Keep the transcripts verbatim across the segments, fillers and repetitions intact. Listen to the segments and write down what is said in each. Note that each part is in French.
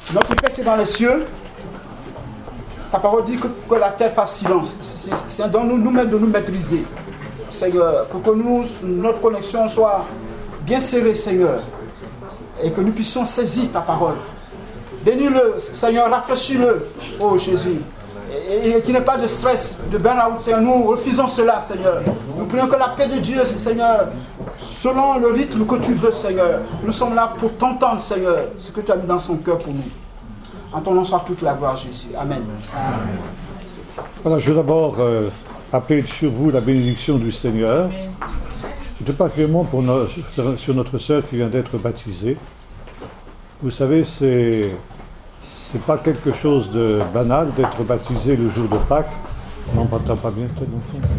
Notre Père qui est dans les cieux, ta parole dit que, que la terre fasse silence. C'est dans nous, nous-mêmes de nous maîtriser, Seigneur, pour que nous, notre connexion soit bien serrée, Seigneur, et que nous puissions saisir ta parole. Bénis-le, Seigneur, rafraîchis-le, oh Jésus. Et, et qu'il n'y ait pas de stress, de burn-out, Seigneur. Nous refusons cela, Seigneur. Nous prions que la paix de Dieu, Seigneur, selon le rythme que tu veux, Seigneur. Nous sommes là pour t'entendre, Seigneur, ce que tu as mis dans son cœur pour nous. En ton nom soit toute la gloire, Jésus. Amen. Amen. Voilà, je veux d'abord euh, appeler sur vous la bénédiction du Seigneur. Tout particulièrement pour nos, sur notre sœur qui vient d'être baptisée. Vous savez, c'est... c'est pas quelque chose de banal d'être baptisé le jour de Pâques. On n'entend pas bien peut-être dans le fond.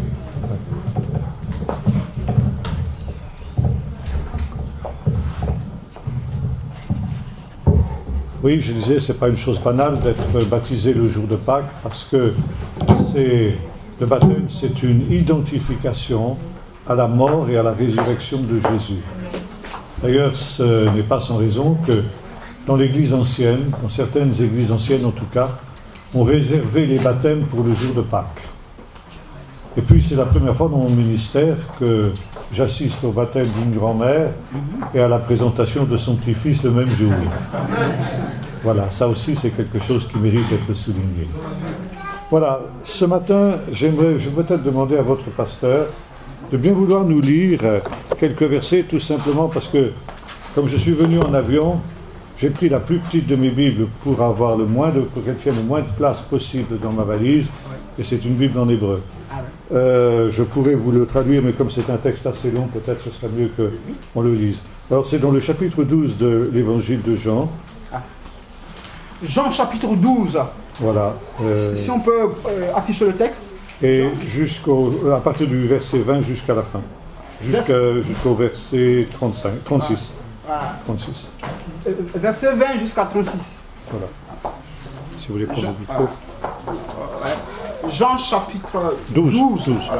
Oui, je disais, c'est pas une chose banale d'être baptisé le jour de Pâques parce que c'est, le baptême, c'est une identification à la mort et à la résurrection de Jésus. D'ailleurs, ce n'est pas sans raison que dans l'Église ancienne, dans certaines églises anciennes en tout cas, on réservait les baptêmes pour le jour de Pâques. Et puis c'est la première fois dans mon ministère que j'assiste au baptême d'une grand-mère et à la présentation de son petit-fils le même jour. Voilà, ça aussi c'est quelque chose qui mérite d'être souligné. Voilà, ce matin, j'aimerais, je vais peut-être demander à votre pasteur de bien vouloir nous lire quelques versets, tout simplement parce que, comme je suis venu en avion, j'ai pris la plus petite de mes Bibles pour avoir le moins de, pour qu'elle tienne le moins de place possible dans ma valise, et c'est une Bible en hébreu. Euh, je pourrais vous le traduire, mais comme c'est un texte assez long, peut-être ce serait mieux qu'on le lise. Alors c'est dans le chapitre douze de l'évangile de Jean. Jean chapitre douze. Voilà. Euh, si on peut euh, afficher le texte. Et jusqu'au, à partir du verset vingt jusqu'à la fin. Jusqu'à, jusqu'au verset trente-cinq, trente-six. Voilà. trente-six. Verset vingt jusqu'à trente-six. Voilà. Si vous voulez prendre Jean, le micro. Voilà. Jean chapitre douze. douze. douze. Voilà.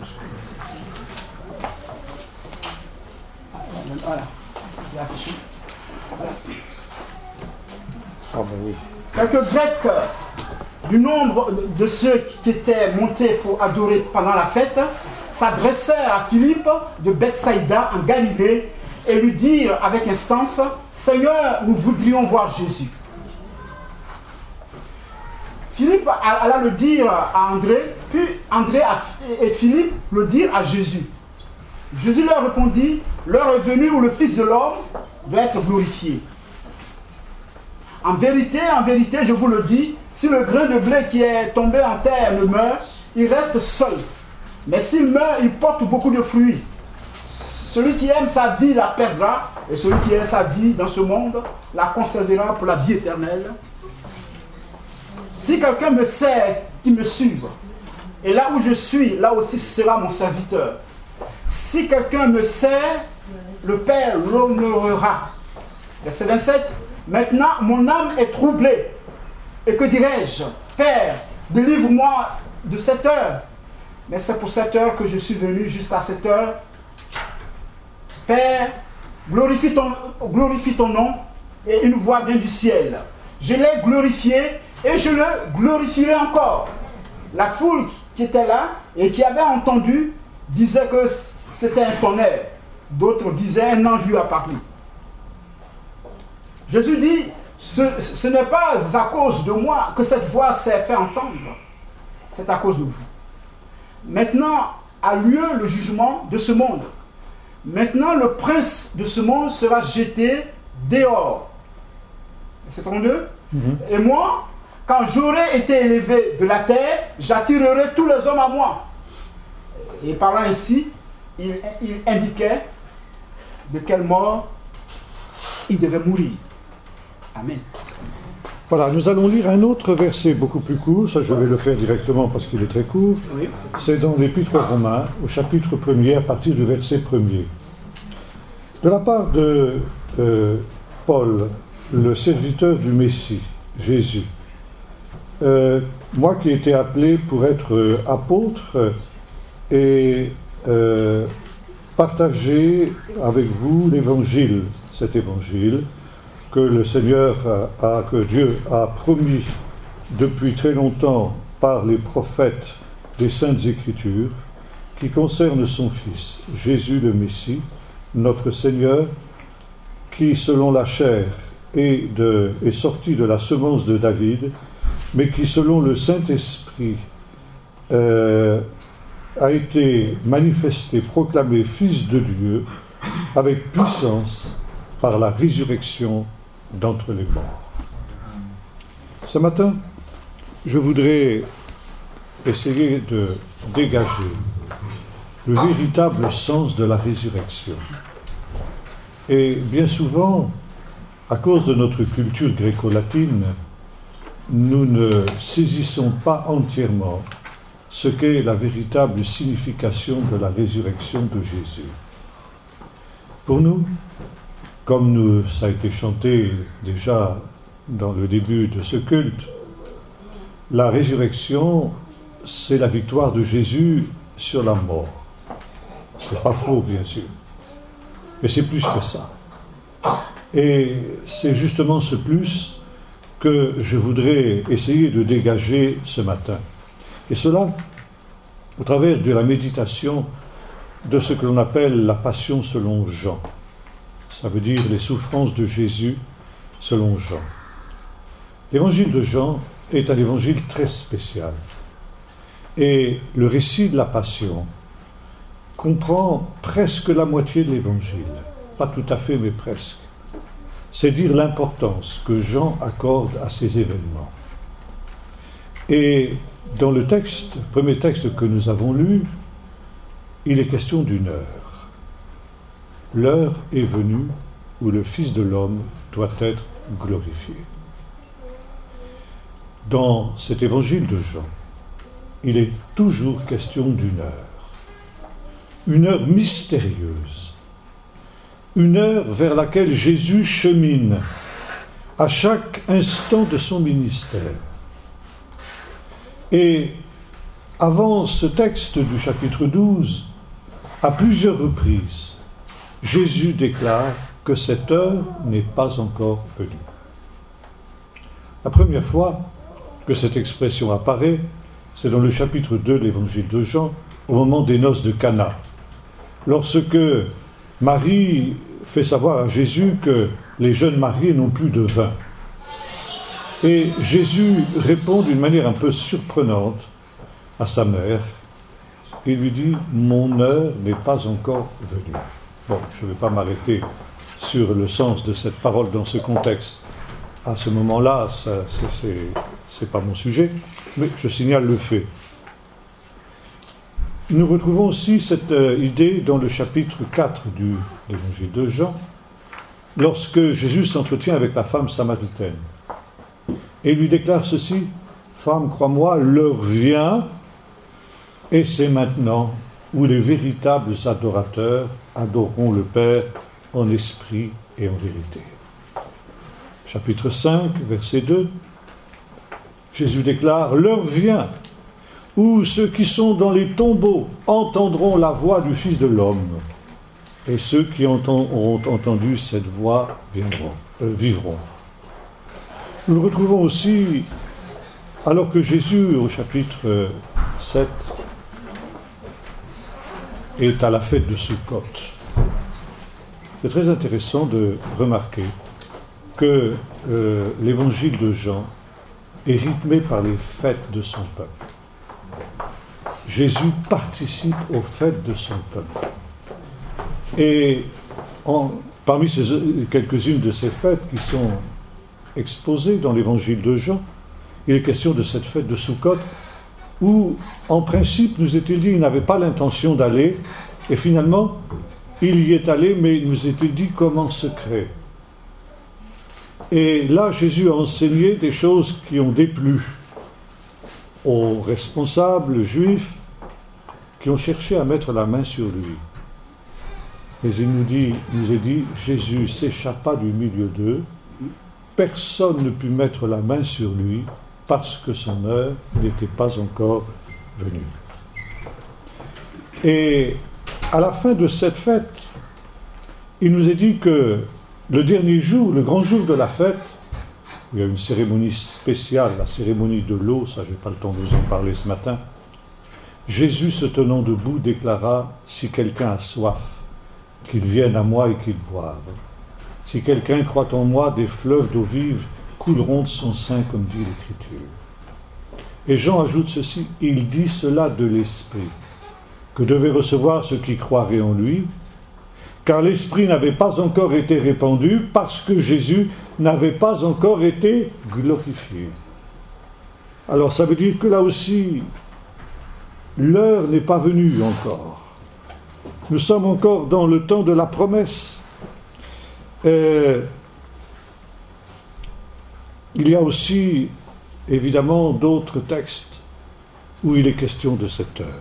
Voilà. Voilà. Ah ben oui. Quelques Grecs du nombre de ceux qui étaient montés pour adorer pendant la fête s'adressèrent à Philippe de Bethsaïda en Galilée et lui dirent avec instance: Seigneur, nous voudrions voir Jésus. Philippe alla le dire à André, puis André et Philippe le dirent à Jésus. Jésus leur répondit: l'heure est venue où le Fils de l'homme doit être glorifié. En vérité, en vérité, je vous le dis, si le grain de blé qui est tombé en terre ne meurt, il reste seul. Mais s'il meurt, il porte beaucoup de fruits. Celui qui aime sa vie la perdra, et celui qui aime sa vie dans ce monde la conservera pour la vie éternelle. Si quelqu'un me sert, qu'il me suive, et là où je suis, là aussi sera mon serviteur. Si quelqu'un me sert, le Père l'honorera. Verset vingt-sept. Maintenant, mon âme est troublée. Et que dirais-je? Père, délivre-moi de cette heure. Mais c'est pour cette heure que je suis venu, jusqu'à cette heure. Père, glorifie ton, glorifie ton nom. Et une voix vient du ciel. Je l'ai glorifié et je le glorifierai encore. La foule qui était là et qui avait entendu disait que c'était un tonnerre. D'autres disaient un ange lui a parlé. Jésus dit, ce, ce n'est pas à cause de moi que cette voix s'est fait entendre, c'est à cause de vous. Maintenant a lieu le jugement de ce monde. Maintenant le prince de ce monde sera jeté dehors. C'est trente-deux. Mm-hmm. Et moi, quand j'aurai été élevé de la terre, j'attirerai tous les hommes à moi. Et parlant ainsi, il, il indiquait de quelle mort il devait mourir. Amen. Voilà, nous allons lire un autre verset beaucoup plus court, ça je vais le faire directement parce qu'il est très court. Oui. C'est dans l'Épître aux Romains, au chapitre premier, à partir du verset premier. De la part de euh, Paul, le serviteur du Messie, Jésus, euh, moi qui ai été appelé pour être euh, apôtre et euh, partager avec vous l'évangile, cet évangile, que le Seigneur a, a, que Dieu a promis depuis très longtemps par les prophètes des Saintes Écritures, qui concerne son Fils, Jésus le Messie, notre Seigneur, qui, selon la chair, est, de, est sorti de la semence de David, mais qui, selon le Saint-Esprit, euh, a été manifesté, proclamé Fils de Dieu, avec puissance, par la résurrection d'entre les morts. Ce matin, je voudrais essayer de dégager le véritable sens de la résurrection. Et bien souvent, à cause de notre culture gréco-latine, nous ne saisissons pas entièrement ce qu'est la véritable signification de la résurrection de Jésus. Pour nous, comme nous, ça a été chanté déjà dans le début de ce culte, la résurrection, c'est la victoire de Jésus sur la mort. C'est pas faux, bien sûr. Mais c'est plus que ça. Et c'est justement ce plus que je voudrais essayer de dégager ce matin. Et cela, au travers de la méditation de ce que l'on appelle la passion selon Jean. Ça veut dire les souffrances de Jésus selon Jean. L'évangile de Jean est un évangile très spécial. Et le récit de la passion comprend presque la moitié de l'évangile. Pas tout à fait, mais presque. C'est dire l'importance que Jean accorde à ces événements. Et dans le texte, le premier texte que nous avons lu, il est question d'une heure. L'heure est venue où le Fils de l'homme doit être glorifié. Dans cet évangile de Jean, il est toujours question d'une heure. Une heure mystérieuse. Une heure vers laquelle Jésus chemine à chaque instant de son ministère. Et avant ce texte du chapitre douze, à plusieurs reprises, Jésus déclare que cette heure n'est pas encore venue. La première fois que cette expression apparaît, c'est dans le chapitre deux de l'évangile de Jean, au moment des noces de Cana, lorsque Marie fait savoir à Jésus que les jeunes mariés n'ont plus de vin. Et Jésus répond d'une manière un peu surprenante à sa mère. Il lui dit « Mon heure n'est pas encore venue ». Bon, je ne vais pas m'arrêter sur le sens de cette parole dans ce contexte. À ce moment-là, ça, c'est, c'est, c'est pas mon sujet, mais je signale le fait. Nous retrouvons aussi cette euh, idée dans le chapitre quatre du l'évangile de Jean, lorsque Jésus s'entretient avec la femme samaritaine. Et il lui déclare ceci, « Femme, crois-moi, l'heure vient, et c'est maintenant où les véritables adorateurs adoreront le Père en esprit et en vérité. » Chapitre cinq, verset deux, Jésus déclare, « L'heure vient où ceux qui sont dans les tombeaux entendront la voix du Fils de l'homme, et ceux qui auront entendu cette voix viendront, euh, vivront. » Nous le retrouvons aussi, alors que Jésus, au chapitre sept, est à la fête de Sukkot. C'est très intéressant de remarquer que euh, l'évangile de Jean est rythmé par les fêtes de son peuple. Jésus participe aux fêtes de son peuple. Et en, parmi ces, quelques-unes de ces fêtes qui sont exposées dans l'évangile de Jean, il est question de cette fête de Sukkot, où, en principe, nous est-il dit, il n'avait pas l'intention d'aller, et finalement, il y est allé, mais il nous est-il dit comme en secret. Et là, Jésus a enseigné des choses qui ont déplu aux responsables juifs qui ont cherché à mettre la main sur lui. Mais il nous, dit, il nous est dit, Jésus s'échappa du milieu d'eux, personne ne put mettre la main sur lui parce que son heure n'était pas encore venue. Et à la fin de cette fête, il nous est dit que le dernier jour, le grand jour de la fête, il y a une cérémonie spéciale, la cérémonie de l'eau, ça je n'ai pas le temps de vous en parler ce matin. Jésus, se tenant debout, déclara « Si quelqu'un a soif, qu'il vienne à moi et qu'il boive. Si quelqu'un croit en moi, des fleuves d'eau vive couleront de son sein, comme dit l'Écriture. » Et Jean ajoute ceci, il dit cela de l'Esprit, que devaient recevoir ceux qui croiraient en lui, car l'Esprit n'avait pas encore été répandu, parce que Jésus n'avait pas encore été glorifié. Alors ça veut dire que là aussi, l'heure n'est pas venue encore. Nous sommes encore dans le temps de la promesse. Et il y a aussi, évidemment, d'autres textes où il est question de cette heure.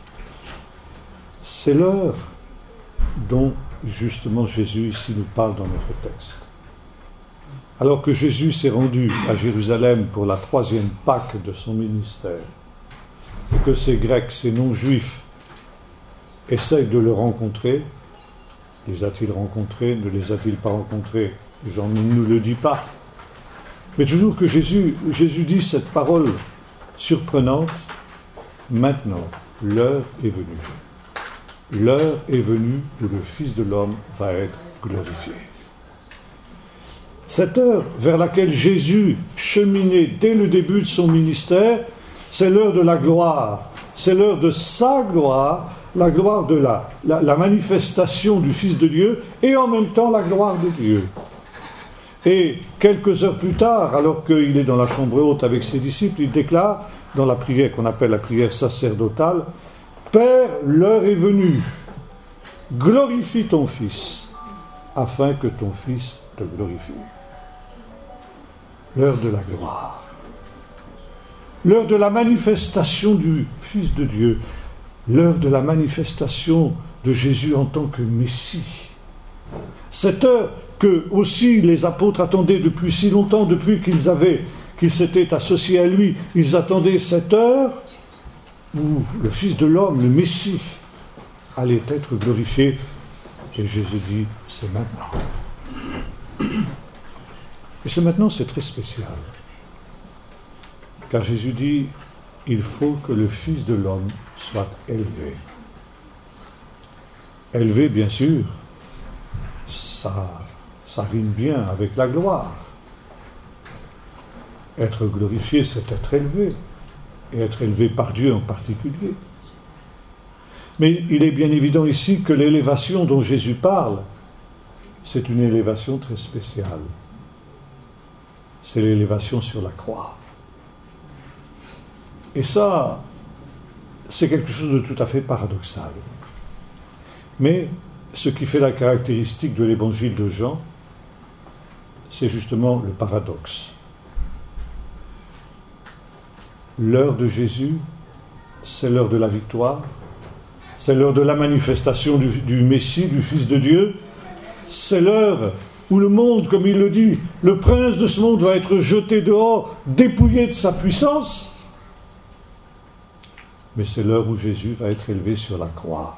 C'est l'heure dont, justement, Jésus ici nous parle dans notre texte. Alors que Jésus s'est rendu à Jérusalem pour la troisième Pâque de son ministère, et que ces Grecs, ces non-Juifs, essayent de le rencontrer, les a-t-il rencontrés, ne les a-t-il pas rencontrés? Jean ne nous le dit pas. Mais toujours que Jésus, Jésus dit cette parole surprenante, maintenant, l'heure est venue. L'heure est venue où le Fils de l'homme va être glorifié. Cette heure vers laquelle Jésus cheminait dès le début de son ministère, c'est l'heure de la gloire, c'est l'heure de sa gloire, la gloire de la, la, la manifestation du Fils de Dieu et en même temps la gloire de Dieu. Et quelques heures plus tard, alors qu'il est dans la chambre haute avec ses disciples, il déclare, dans la prière qu'on appelle la prière sacerdotale, « Père, l'heure est venue, glorifie ton Fils, afin que ton Fils te glorifie. » L'heure de la gloire. L'heure de la manifestation du Fils de Dieu, l'heure de la manifestation de Jésus en tant que Messie. Cette heure que aussi les apôtres attendaient depuis si longtemps, depuis qu'ils avaient, qu'ils s'étaient associés à lui, ils attendaient cette heure où le Fils de l'homme, le Messie, allait être glorifié. Et Jésus dit, c'est maintenant. Et ce maintenant, c'est très spécial. Car Jésus dit, il faut que le Fils de l'homme soit élevé. Élevé, bien sûr, ça, ça rime bien avec la gloire. Être glorifié, c'est être élevé, et être élevé par Dieu en particulier. Mais il est bien évident ici que l'élévation dont Jésus parle, c'est une élévation très spéciale. C'est l'élévation sur la croix. Et ça, c'est quelque chose de tout à fait paradoxal. Mais ce qui fait la caractéristique de l'évangile de Jean, c'est justement le paradoxe. L'heure de Jésus, c'est l'heure de la victoire, c'est l'heure de la manifestation du, du Messie, du Fils de Dieu, c'est l'heure où le monde, comme il le dit, le prince de ce monde va être jeté dehors, dépouillé de sa puissance. Mais c'est l'heure où Jésus va être élevé sur la croix.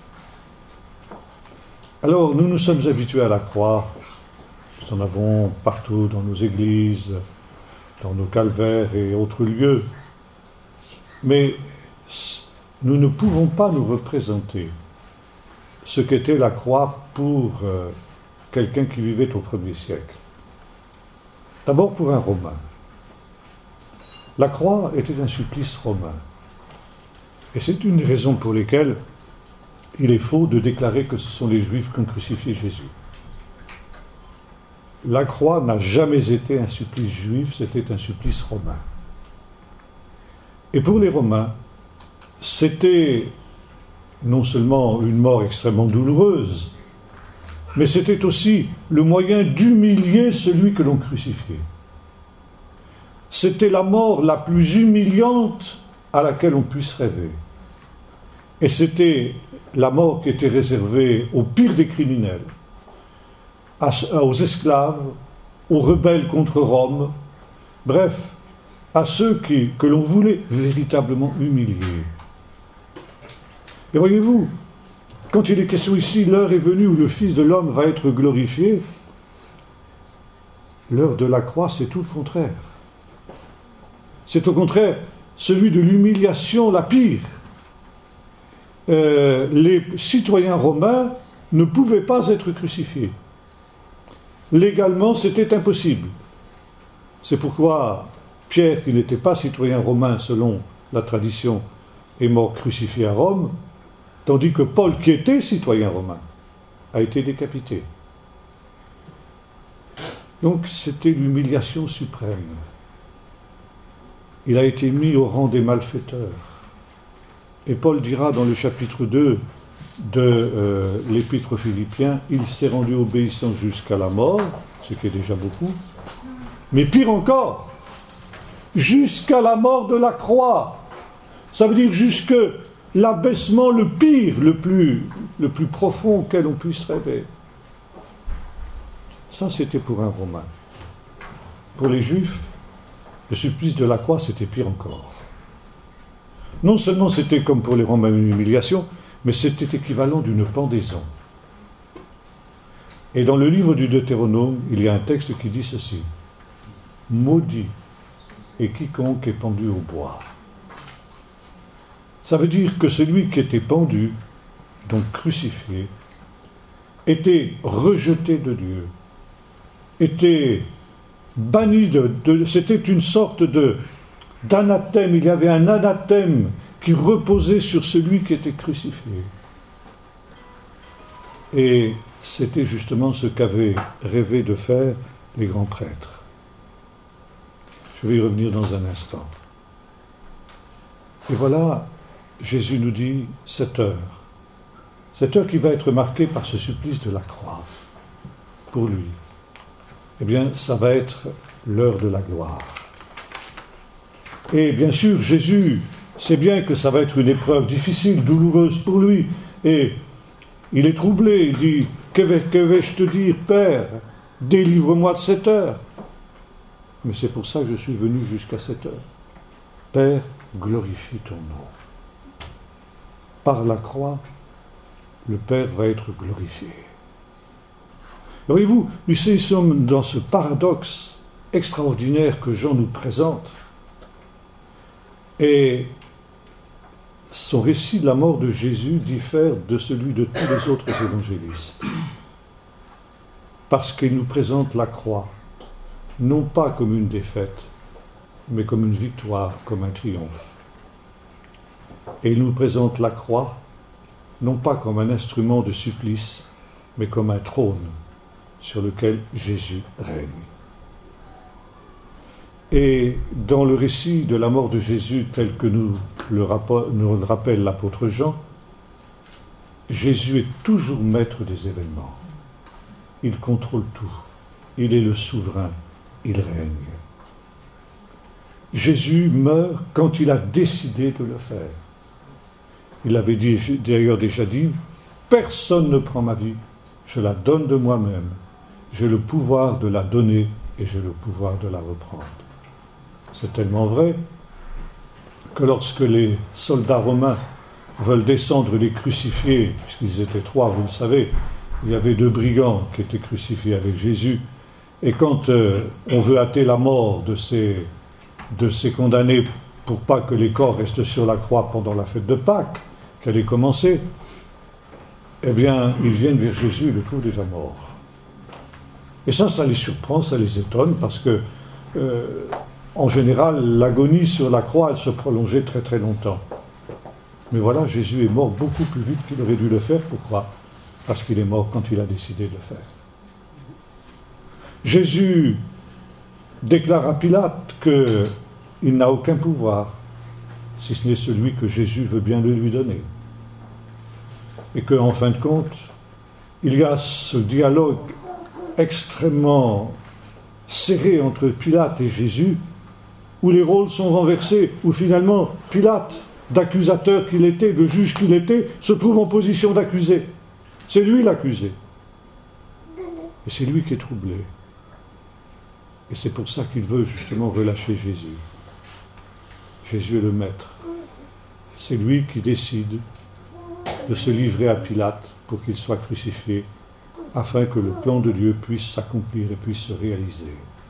Alors, nous nous sommes habitués à la croix. Nous en avons partout dans nos églises, dans nos calvaires et autres lieux. Mais nous ne pouvons pas nous représenter ce qu'était la croix pour euh, quelqu'un qui vivait au premier siècle. D'abord pour un Romain. La croix était un supplice romain. Et c'est une des raisons pour lesquelles il est faux de déclarer que ce sont les Juifs qui ont crucifié Jésus. La croix n'a jamais été un supplice juif, c'était un supplice romain. Et pour les Romains, c'était non seulement une mort extrêmement douloureuse, mais c'était aussi le moyen d'humilier celui que l'on crucifiait. C'était la mort la plus humiliante à laquelle on puisse rêver. Et c'était la mort qui était réservée aux pires des criminels, aux esclaves, aux rebelles contre Rome, bref, à ceux qui, que l'on voulait véritablement humilier. Et voyez-vous, quand il est question ici, l'heure est venue où le Fils de l'homme va être glorifié, L'heure de la croix, c'est tout le contraire. C'est au contraire celui de l'humiliation la pire. Euh, les citoyens romains ne pouvaient pas être crucifiés. Légalement, c'était impossible. C'est pourquoi Pierre, qui n'était pas citoyen romain selon la tradition, est mort crucifié à Rome, tandis que Paul, qui était citoyen romain, a été décapité. Donc c'était l'humiliation suprême. Il a été mis au rang des malfaiteurs. Et Paul dira dans le chapitre deux de euh, l'Épître aux Philippiens, il s'est rendu obéissant jusqu'à la mort, ce qui est déjà beaucoup, mais pire encore, jusqu'à la mort de la croix. Ça veut dire jusque l'abaissement le pire, le plus, le plus profond auquel on puisse rêver. Ça, c'était pour un Romain. Pour les Juifs, le supplice de la croix, c'était pire encore. Non seulement c'était comme pour les Romains une humiliation, mais c'était équivalent d'une pendaison. Et dans le livre du Deutéronome, il y a un texte qui dit ceci: maudit est quiconque est pendu au bois. Ça veut dire que celui qui était pendu, donc crucifié, était rejeté de Dieu, était banni de, de c'était une sorte de d'anathème. Il y avait un anathème qui reposait sur celui qui était crucifié. Et c'était justement ce qu'avaient rêvé de faire les grands prêtres. Je vais y revenir dans un instant. Et voilà, Jésus nous dit cette heure. Cette heure qui va être marquée par ce supplice de la croix, pour lui. Eh bien, ça va être l'heure de la gloire. Et bien sûr, Jésus sait bien que ça va être une épreuve difficile, douloureuse pour lui. Et il est troublé, il dit, que, vais, que vais-je te dire, Père, délivre-moi de cette heure. Mais c'est pour ça que je suis venu jusqu'à cette heure. Père, glorifie ton nom. Par la croix, le Père va être glorifié. Voyez-vous, nous sommes dans ce paradoxe extraordinaire que Jean nous présente. Et son récit de la mort de Jésus diffère de celui de tous les autres évangélistes. Parce qu'il nous présente la croix, non pas comme une défaite, mais comme une victoire, comme un triomphe. Et il nous présente la croix, non pas comme un instrument de supplice, mais comme un trône sur lequel Jésus règne. Et dans le récit de la mort de Jésus, tel que nous le, rappel, nous le rappelle l'apôtre Jean, Jésus est toujours maître des événements. Il contrôle tout. Il est le souverain. Il règne. Jésus meurt quand il a décidé de le faire. Il avait dit, d'ailleurs déjà dit, « Personne ne prend ma vie, je la donne de moi-même. J'ai le pouvoir de la donner et j'ai le pouvoir de la reprendre. » C'est tellement vrai que lorsque les soldats romains veulent descendre les crucifiés, puisqu'ils étaient trois, vous le savez, il y avait deux brigands qui étaient crucifiés avec Jésus, et quand euh, on veut hâter la mort de ces, de ces condamnés pour pas que les corps restent sur la croix pendant la fête de Pâques, qu'elle est commencée, eh bien, ils viennent vers Jésus et le trouvent déjà mort. Et ça, ça les surprend, ça les étonne, parce que, euh, en général, l'agonie sur la croix, elle se prolongeait très très longtemps. Mais voilà, Jésus est mort beaucoup plus vite qu'il aurait dû le faire. Pourquoi ? Parce qu'il est mort quand il a décidé de le faire. Jésus déclare à Pilate qu'il n'a aucun pouvoir, si ce n'est celui que Jésus veut bien le lui donner. Et qu'en fin de compte, il y a ce dialogue extrêmement serré entre Pilate et Jésus, où les rôles sont renversés, où finalement Pilate, d'accusateur qu'il était, de juge qu'il était, se trouve en position d'accusé. C'est lui l'accusé. Et c'est lui qui est troublé. Et c'est pour ça qu'il veut justement relâcher Jésus. Jésus est le maître. C'est lui qui décide de se livrer à Pilate pour qu'il soit crucifié, afin que le plan de Dieu puisse s'accomplir et puisse se réaliser.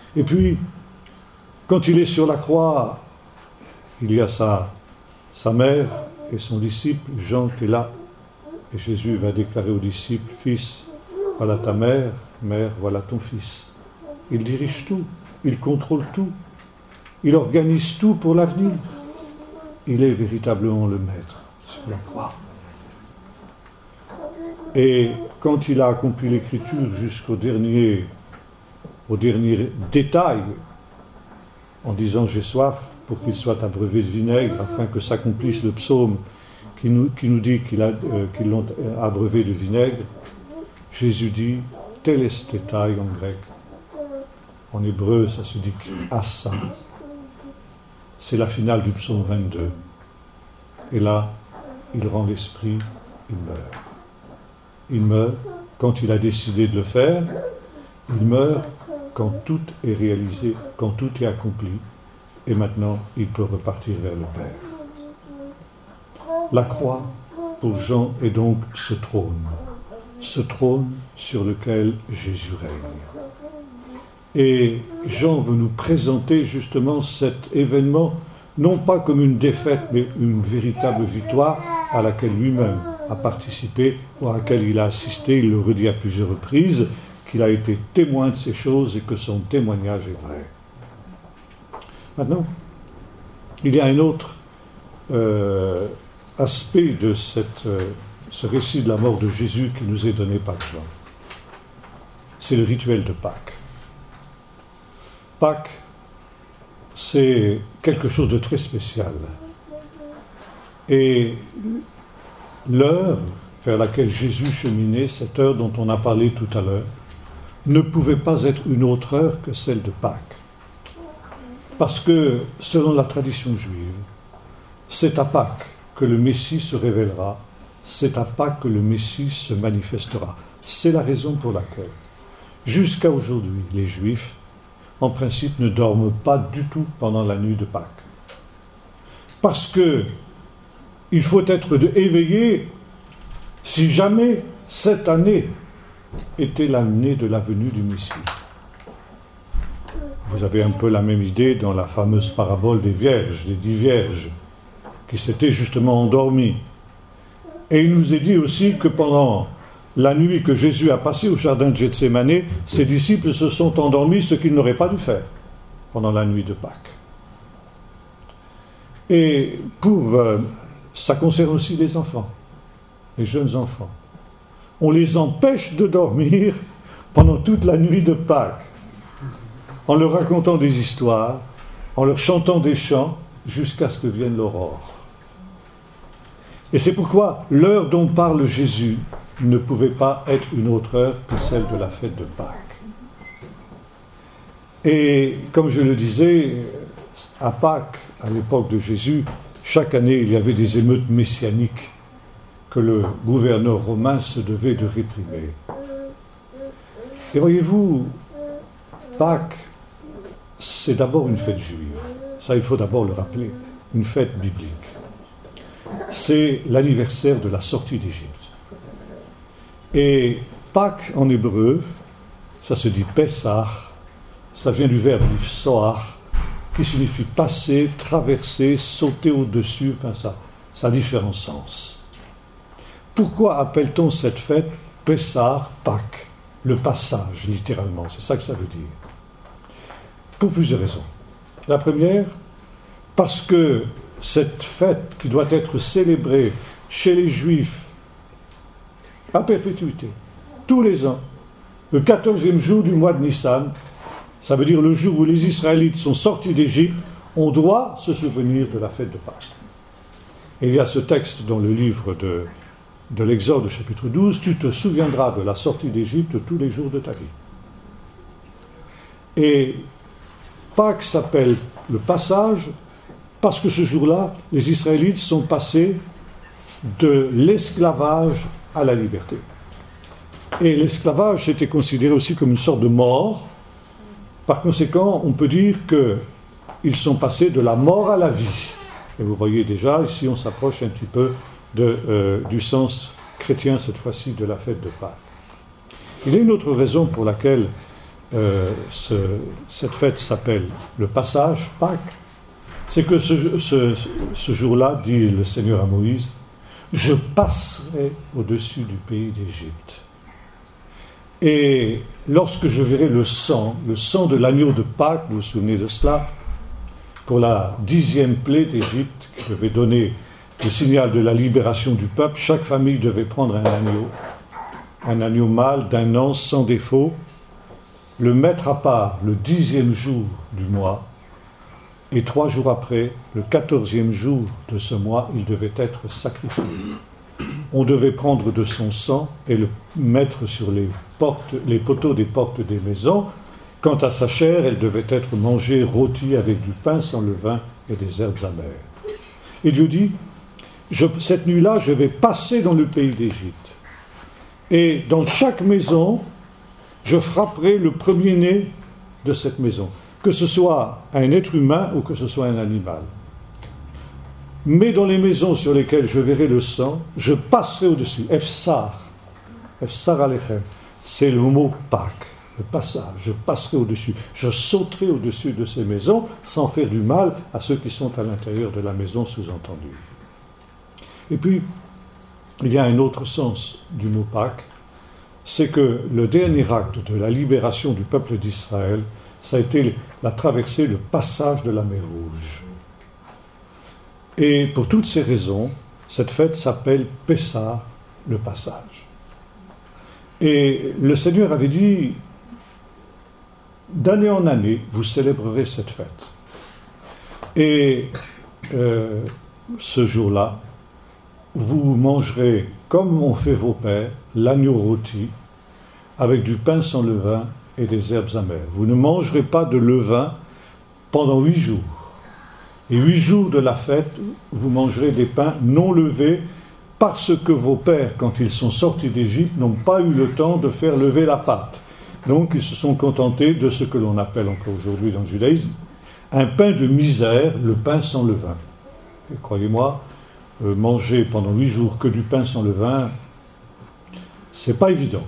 Et puis, quand il est sur la croix, il y a sa, sa mère et son disciple, Jean, qui est là. Et Jésus va déclarer aux disciples, « Fils, voilà ta mère, mère, voilà ton fils. » Il dirige tout, il contrôle tout, il organise tout pour l'avenir. Il est véritablement le maître sur la croix. Et quand il a accompli l'écriture jusqu'au dernier, au dernier détail, en disant « J'ai soif », pour qu'il soit abreuvé de vinaigre, afin que s'accomplisse le psaume qui nous, qui nous dit qu'il a, euh, qu'ils l'ont abreuvé de vinaigre, Jésus dit « Telestétai » en grec. En hébreu, ça se dit « assa ». C'est la finale du psaume vingt-deux. Et là, il rend l'esprit, il meurt. Il meurt quand il a décidé de le faire, il meurt quand tout est réalisé, quand tout est accompli, et maintenant il peut repartir vers le Père. La croix, pour Jean, est donc ce trône, ce trône sur lequel Jésus règne. Et Jean veut nous présenter justement cet événement, non pas comme une défaite, mais une véritable victoire à laquelle lui-même a participé, ou à laquelle il a assisté, il le redit à plusieurs reprises, qu'il a été témoin de ces choses et que son témoignage est vrai. Maintenant, il y a un autre euh, aspect de cette, euh, ce récit de la mort de Jésus qui nous est donné par Jean. C'est le rituel de Pâques. Pâques, c'est quelque chose de très spécial. Et l'heure vers laquelle Jésus cheminait, cette heure dont on a parlé tout à l'heure, ne pouvait pas être une autre heure que celle de Pâques. Parce que, selon la tradition juive, c'est à Pâques que le Messie se révélera, c'est à Pâques que le Messie se manifestera. C'est la raison pour laquelle, jusqu'à aujourd'hui, les Juifs, en principe, ne dorment pas du tout pendant la nuit de Pâques. Parce que il faut être éveillé si jamais cette année était l'année de la venue du Messie. Vous avez un peu la même idée dans la fameuse parabole des vierges, des dix vierges, qui s'étaient justement endormies. Et il nous est dit aussi que pendant la nuit que Jésus a passée au jardin de Gethsémanée, ses disciples se sont endormis, ce qu'ils n'auraient pas dû faire pendant la nuit de Pâques. Et pour, euh, ça concerne aussi les enfants, les jeunes enfants. On les empêche de dormir pendant toute la nuit de Pâques, en leur racontant des histoires, en leur chantant des chants, jusqu'à ce que vienne l'aurore. Et c'est pourquoi l'heure dont parle Jésus ne pouvait pas être une autre heure que celle de la fête de Pâques. Et comme je le disais, à Pâques, à l'époque de Jésus, chaque année il y avait des émeutes messianiques que le gouverneur romain se devait de réprimer. Et voyez-vous, Pâques, c'est d'abord une fête juive. Ça, il faut d'abord le rappeler, une fête biblique. C'est l'anniversaire de la sortie d'Égypte. Et Pâques en hébreu, ça se dit Pessah, ça vient du verbe lifsoar, qui signifie passer, traverser, sauter au-dessus, enfin ça, ça a différents sens. Pourquoi appelle-t-on cette fête Pessah, Pâques, le passage, littéralement, c'est ça que ça veut dire. Pour plusieurs raisons. La première, parce que cette fête qui doit être célébrée chez les Juifs à perpétuité, tous les ans, le quatorzième jour du mois de Nissan, ça veut dire le jour où les Israélites sont sortis d'Égypte, on doit se souvenir de la fête de Pâques. Et il y a ce texte dans le livre de, de l'Exode, chapitre douze, « Tu te souviendras de la sortie d'Égypte tous les jours de ta vie. » Et Pâques s'appelle le passage parce que ce jour-là, les Israélites sont passés de l'esclavage à la liberté. Et l'esclavage était considéré aussi comme une sorte de mort. Par conséquent, on peut dire qu'ils sont passés de la mort à la vie. Et vous voyez déjà, ici on s'approche un petit peu de, euh, du sens chrétien, cette fois-ci, de la fête de Pâques. Il y a une autre raison pour laquelle euh, ce, cette fête s'appelle le passage, Pâques, c'est que ce, ce, ce jour-là, dit le Seigneur à Moïse, « Je passerai au-dessus du pays d'Égypte. Et lorsque je verrai le sang, le sang de l'agneau de Pâques, vous vous souvenez de cela, pour la dixième plaie d'Égypte, qui devait donner le signal de la libération du peuple, chaque famille devait prendre un agneau, un agneau mâle d'un an sans défaut, le mettre à part le dixième jour du mois, et trois jours après, le quatorzième jour de ce mois, il devait être sacrifié. On devait prendre de son sang et le mettre sur les, portes, les poteaux des portes des maisons. Quant à sa chair, elle devait être mangée, rôtie avec du pain sans levain et des herbes amères. Et Dieu dit, je, cette nuit-là, je vais passer dans le pays d'Égypte. Et dans chaque maison, je frapperai le premier-né de cette maison, que ce soit un être humain ou que ce soit un animal. Mais dans les maisons sur lesquelles je verrai le sang, je passerai au-dessus. Efsar, Efsar Alechem, c'est le mot Pâques, le passage. Je passerai au-dessus. Je sauterai au-dessus de ces maisons sans faire du mal à ceux qui sont à l'intérieur de la maison, sous-entendu. Et puis, il y a un autre sens du mot Pâques, c'est que le dernier acte de la libération du peuple d'Israël, ça a été la traversée, le passage de la mer Rouge. Et pour toutes ces raisons, cette fête s'appelle Pessah, le passage. Et le Seigneur avait dit, d'année en année, vous célébrerez cette fête. Et euh, ce jour-là, vous mangerez, comme ont fait vos pères, l'agneau rôti, avec du pain sans levain et des herbes amères. Vous ne mangerez pas de levain pendant huit jours. Et huit jours de la fête, vous mangerez des pains non levés, parce que vos pères, quand ils sont sortis d'Égypte, n'ont pas eu le temps de faire lever la pâte. Donc ils se sont contentés de ce que l'on appelle encore aujourd'hui dans le judaïsme un pain de misère, le pain sans levain. Et croyez-moi, euh, manger pendant huit jours que du pain sans levain, c'est pas évident.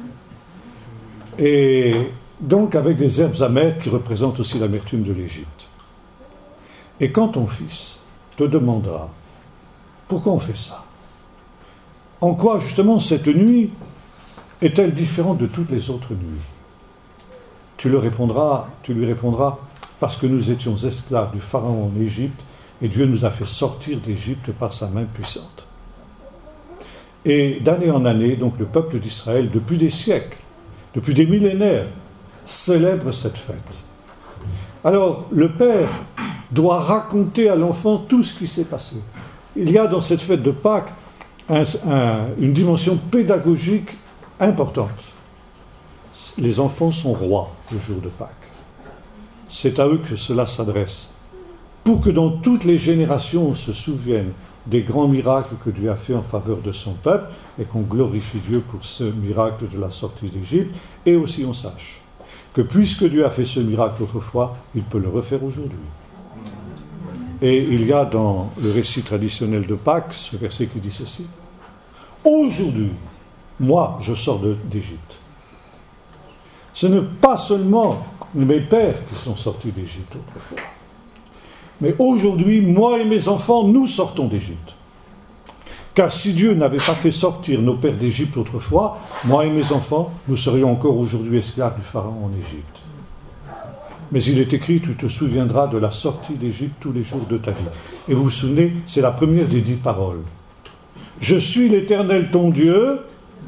Et donc avec des herbes amères qui représentent aussi l'amertume de l'Égypte. Et quand ton fils te demandera pourquoi on fait ça, en quoi justement cette nuit est-elle différente de toutes les autres nuits, tu, le répondras, tu lui répondras parce que nous étions esclaves du Pharaon en Égypte et Dieu nous a fait sortir d'Égypte par sa main puissante. Et d'année en année, donc le peuple d'Israël, depuis des siècles, depuis des millénaires, célèbre cette fête. Alors, le père doit raconter à l'enfant tout ce qui s'est passé. Il y a dans cette fête de Pâques un, un, une dimension pédagogique importante. Les enfants sont rois le jour de Pâques. C'est à eux que cela s'adresse. Pour que dans toutes les générations on se souvienne des grands miracles que Dieu a fait en faveur de son peuple et qu'on glorifie Dieu pour ce miracle de la sortie d'Égypte, et aussi on sache que puisque Dieu a fait ce miracle autrefois, il peut le refaire aujourd'hui. Et il y a dans le récit traditionnel de Pâques ce verset qui dit ceci. Aujourd'hui, moi, je sors de, d'Égypte. Ce n'est pas seulement mes pères qui sont sortis d'Égypte autrefois. Mais aujourd'hui, moi et mes enfants, nous sortons d'Égypte. Car si Dieu n'avait pas fait sortir nos pères d'Égypte autrefois, moi et mes enfants, nous serions encore aujourd'hui esclaves du Pharaon en Égypte. Mais il est écrit, tu te souviendras de la sortie d'Égypte tous les jours de ta vie. Et vous vous souvenez, c'est la première des dix paroles. Je suis l'Éternel ton Dieu,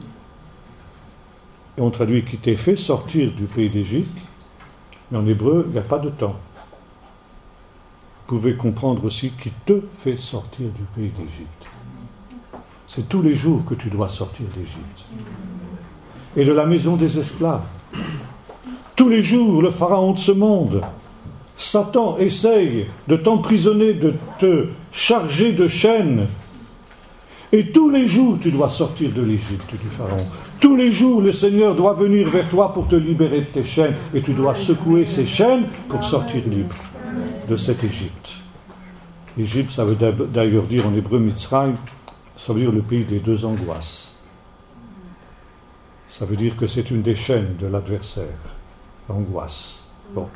et on traduit qui t'ait fait sortir du pays d'Égypte, mais en hébreu, il n'y a pas de temps. Vous pouvez comprendre aussi qui te fait sortir du pays d'Égypte. C'est tous les jours que tu dois sortir d'Égypte. Et de la maison des esclaves. Tous les jours, le pharaon de ce monde, Satan essaye de t'emprisonner, de te charger de chaînes. Et tous les jours, tu dois sortir de l'Égypte, du pharaon. Tous les jours, le Seigneur doit venir vers toi pour te libérer de tes chaînes. Et tu dois secouer ces chaînes pour sortir libre de cette Égypte. Égypte, ça veut d'ailleurs dire en hébreu Mitzrayim, ça veut dire le pays des deux angoisses. Ça veut dire que c'est une des chaînes de l'adversaire. l'angoisse. Bon.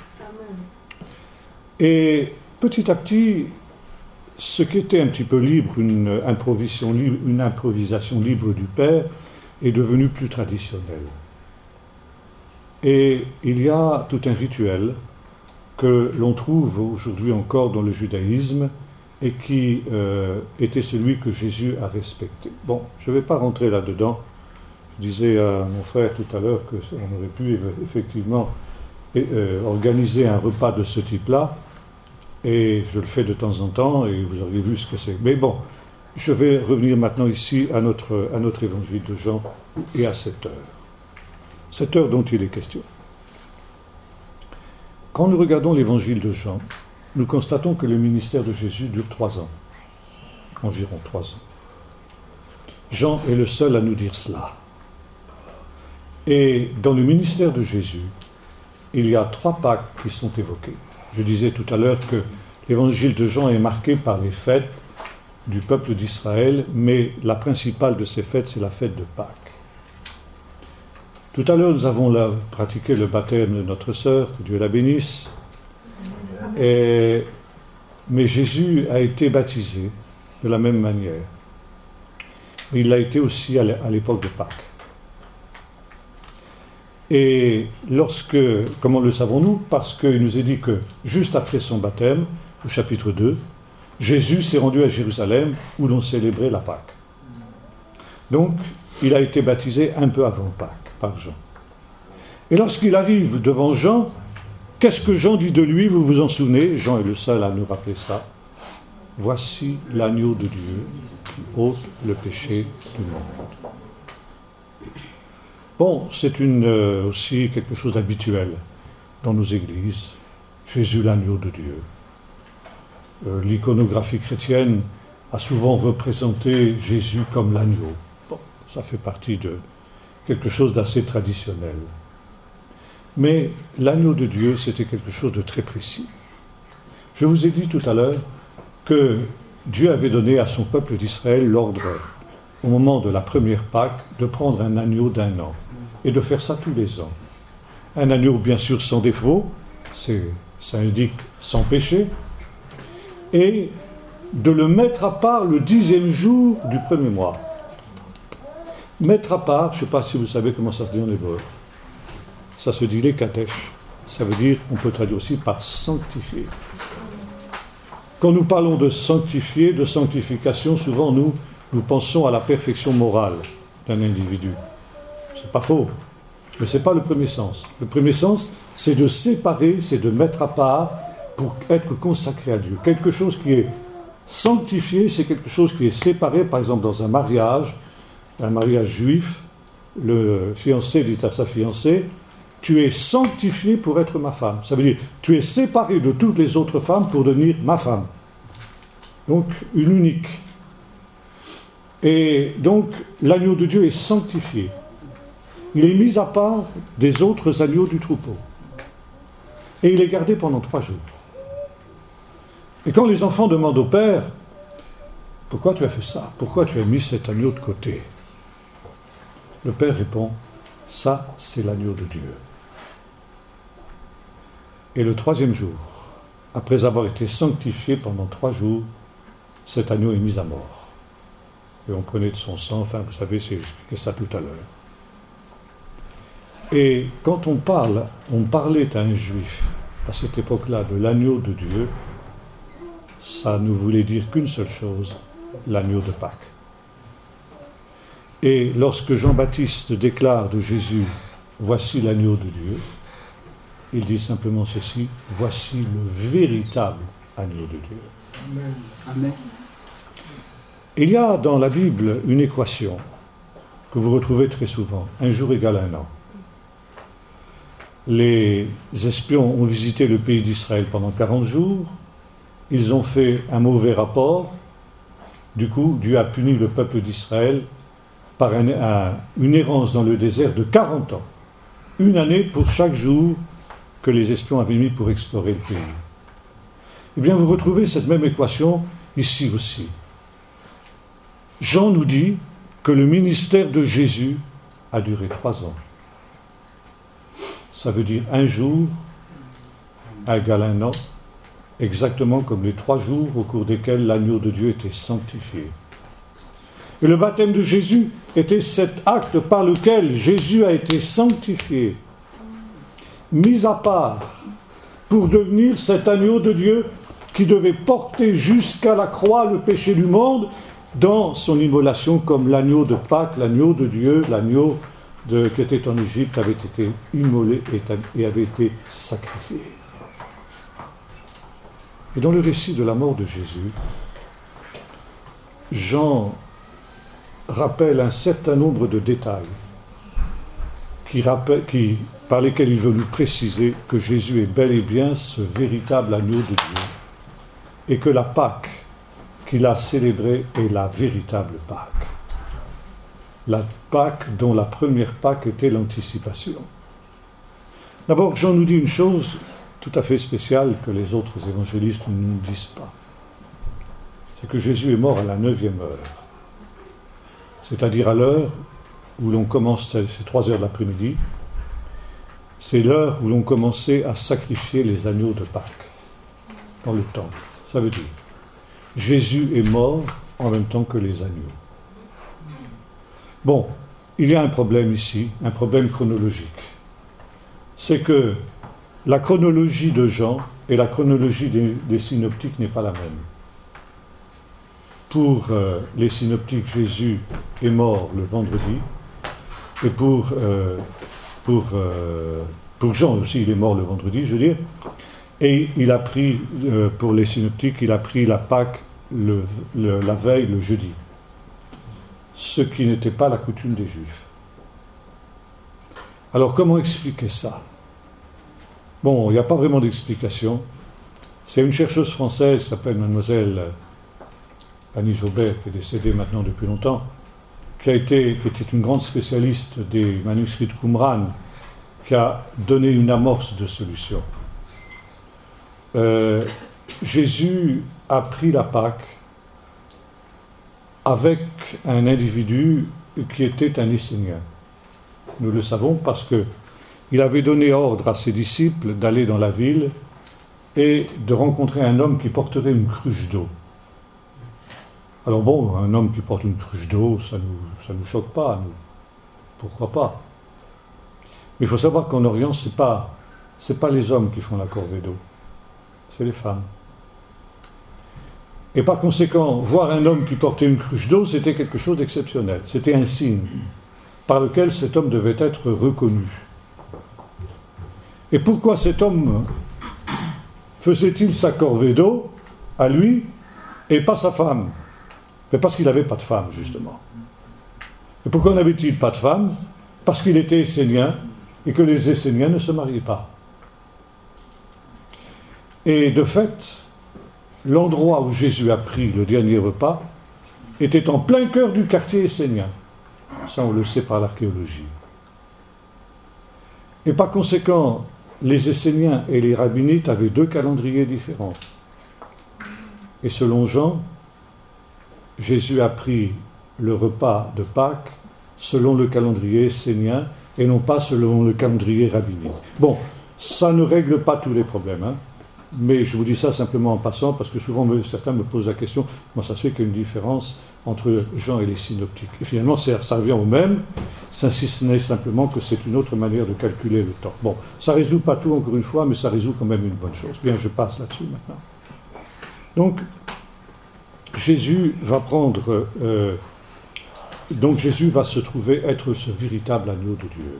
Et petit à petit, ce qui était un petit peu libre, une improvisation libre, une improvisation libre du Père, est devenu plus traditionnel. Et il y a tout un rituel que l'on trouve aujourd'hui encore dans le judaïsme et qui euh, était celui que Jésus a respecté. Bon, je ne vais pas rentrer là-dedans. Je disais à mon frère tout à l'heure qu'on aurait pu effectivement euh, organiser un repas de ce type-là, et je le fais de temps en temps, et vous auriez vu ce que c'est. Mais bon, je vais revenir maintenant ici à notre, à notre évangile de Jean et à cette heure. Cette heure dont il est question. Quand nous regardons l'évangile de Jean, nous constatons que le ministère de Jésus dure trois ans. Environ trois ans. Jean est le seul à nous dire cela. Et dans le ministère de Jésus, il y a trois Pâques qui sont évoquées. Je disais tout à l'heure que l'évangile de Jean est marqué par les fêtes du peuple d'Israël, mais la principale de ces fêtes, c'est la fête de Pâques. Tout à l'heure, nous avons là pratiqué le baptême de notre sœur, que Dieu la bénisse. Et, mais Jésus a été baptisé de la même manière. Il l'a été aussi à l'époque de Pâques. Et lorsque, comment le savons-nous? Parce qu'il nous est dit que juste après son baptême, au chapitre deux, Jésus s'est rendu à Jérusalem où l'on célébrait la Pâque. Donc, il a été baptisé un peu avant Pâques, par Jean. Et lorsqu'il arrive devant Jean, qu'est-ce que Jean dit de lui? Vous vous en souvenez? Jean est le seul à nous rappeler ça. Voici l'agneau de Dieu qui ôte le péché du monde. Bon, c'est une, euh, aussi quelque chose d'habituel dans nos églises. Jésus, l'agneau de Dieu. Euh, l'iconographie chrétienne a souvent représenté Jésus comme l'agneau. Bon, ça fait partie de quelque chose d'assez traditionnel. Mais l'agneau de Dieu, c'était quelque chose de très précis. Je vous ai dit tout à l'heure que Dieu avait donné à son peuple d'Israël l'ordre, au moment de la première Pâque, de prendre un agneau d'un an. Et de faire ça tous les ans. Un agneau, bien sûr, sans défaut, c'est, ça indique sans péché, et de le mettre à part le dixième jour du premier mois. Mettre à part, je ne sais pas si vous savez comment ça se dit en hébreu, ça se dit les kadesh, ça veut dire, on peut traduire aussi par sanctifier. Quand nous parlons de sanctifier, de sanctification, souvent nous, nous pensons à la perfection morale d'un individu. C'est pas faux, mais ce n'est pas le premier sens. Le premier sens, c'est de séparer, c'est de mettre à part pour être consacré à Dieu. Quelque chose qui est sanctifié, c'est quelque chose qui est séparé, par exemple dans un mariage, un mariage juif, le fiancé dit à sa fiancée, tu es sanctifié pour être ma femme. Ça veut dire, tu es séparé de toutes les autres femmes pour devenir ma femme. Donc, une unique. Et donc, l'agneau de Dieu est sanctifié. Il est mis à part des autres agneaux du troupeau. Et il est gardé pendant trois jours. Et quand les enfants demandent au père, pourquoi tu as fait ça? Pourquoi tu as mis cet agneau de côté? Le père répond, ça c'est l'agneau de Dieu. Et le troisième jour, après avoir été sanctifié pendant trois jours, cet agneau est mis à mort. Et on prenait de son sang, enfin vous savez, j'ai expliqué ça tout à l'heure. Et quand on parle, on parlait à un juif, à cette époque-là, de l'agneau de Dieu, ça ne voulait dire qu'une seule chose, l'agneau de Pâques. Et lorsque Jean-Baptiste déclare de Jésus, voici l'agneau de Dieu, il dit simplement ceci, voici le véritable agneau de Dieu. Amen. Amen. Il y a dans la Bible une équation que vous retrouvez très souvent, un jour égale un an. Les espions ont visité le pays d'Israël pendant quarante jours, ils ont fait un mauvais rapport, du coup Dieu a puni le peuple d'Israël par un, un, une errance dans le désert de quarante ans, une année pour chaque jour que les espions avaient mis pour explorer le pays. Eh bien vous retrouvez cette même équation ici aussi. Jean nous dit que le ministère de Jésus a duré trois ans. ça veut dire un jour égale un an, exactement comme les trois jours au cours desquels l'agneau de Dieu était sanctifié. Et le baptême de Jésus était cet acte par lequel Jésus a été sanctifié, mis à part, pour devenir cet agneau de Dieu qui devait porter jusqu'à la croix le péché du monde dans son immolation comme l'agneau de Pâques, l'agneau de Dieu, l'agneau de, qui était en Égypte avait été immolé et, et avait été sacrifié. Et dans le récit de la mort de Jésus, Jean rappelle un certain nombre de détails qui rappelle, qui, par lesquels il veut nous préciser que Jésus est bel et bien ce véritable agneau de Dieu et que la Pâque qu'il a célébrée est la véritable Pâque. La Pâque dont la première Pâque était l'anticipation. D'abord, Jean nous dit une chose tout à fait spéciale que les autres évangélistes ne nous disent pas. C'est que Jésus est mort à la neuvième heure. C'est-à-dire à l'heure où l'on commence, c'est trois heures de l'après-midi, c'est l'heure où l'on commençait à sacrifier les agneaux de Pâques dans le temple. Ça veut dire, Jésus est mort en même temps que les agneaux. Bon, il y a un problème ici, un problème chronologique. C'est que la chronologie de Jean et la chronologie des, des synoptiques n'est pas la même. Pour euh, les synoptiques, Jésus est mort le vendredi, et pour, euh, pour, euh, pour Jean aussi, il est mort le vendredi, je veux dire, et il a pris, euh, pour les synoptiques, il a pris la Pâque le, le, la veille, le jeudi, ce qui n'était pas la coutume des Juifs. Alors comment expliquer ça ? Bon, il n'y a pas vraiment d'explication. C'est une chercheuse française qui s'appelle mademoiselle Annie Jobert, qui est décédée maintenant depuis longtemps, qui, a été, qui était une grande spécialiste des manuscrits de Qumran, qui a donné une amorce de solution. Euh, Jésus a pris la Pâque avec un individu qui était un Essénien. Nous le savons parce que il avait donné ordre à ses disciples d'aller dans la ville et de rencontrer un homme qui porterait une cruche d'eau. Alors bon, un homme qui porte une cruche d'eau, ça ne nous, ça nous choque pas, nous. Pourquoi pas ? Mais il faut savoir qu'en Orient, ce n'est pas, c'est pas les hommes qui font la corvée d'eau, c'est les femmes. Et par conséquent, voir un homme qui portait une cruche d'eau, c'était quelque chose d'exceptionnel. C'était un signe par lequel cet homme devait être reconnu. Et pourquoi cet homme faisait-il sa corvée d'eau à lui et pas sa femme ? Mais parce qu'il n'avait pas de femme, justement. Et pourquoi n'avait-il pas de femme ? Parce qu'il était essénien et que les Esséniens ne se mariaient pas. Et de fait, l'endroit où Jésus a pris le dernier repas était en plein cœur du quartier essénien. Ça, on le sait par l'archéologie. Et par conséquent, les Esséniens et les Rabbinites avaient deux calendriers différents. Et selon Jean, Jésus a pris le repas de Pâques selon le calendrier essénien et non pas selon le calendrier rabbinique. Bon, ça ne règle pas tous les problèmes, hein, mais je vous dis ça simplement en passant parce que souvent me, certains me posent la question comment ça se fait qu'il y a une différence entre Jean et les synoptiques. Et finalement, ça, ça revient au même, ça si ce n'est simplement que c'est une autre manière de calculer le temps. Bon, ça ne résout pas tout encore une fois, mais ça résout quand même une bonne chose. Bien, je passe là-dessus maintenant. Donc, Jésus va prendre... Euh, donc Jésus va se trouver être ce véritable agneau de Dieu.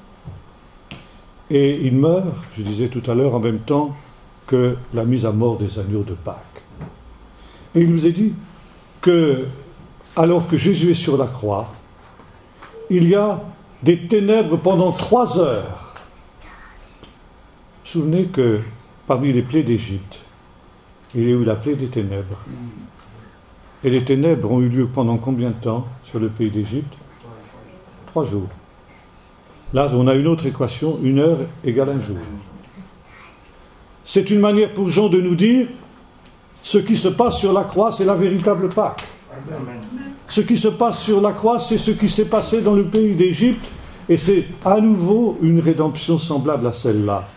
Et il meurt, je disais tout à l'heure, en même temps que la mise à mort des agneaux de Pâques. Et il nous est dit que, alors que Jésus est sur la croix, il y a des ténèbres pendant trois heures. Vous vous souvenez que parmi les plaies d'Égypte, il y a eu la plaie des ténèbres. Et les ténèbres ont eu lieu pendant combien de temps sur le pays d'Égypte ? Trois jours. Là, on a une autre équation, une heure égale un jour. C'est une manière pour Jean de nous dire, ce qui se passe sur la croix, c'est la véritable Pâque. Ce qui se passe sur la croix, c'est ce qui s'est passé dans le pays d'Égypte Et c'est à nouveau une rédemption semblable à celle-là.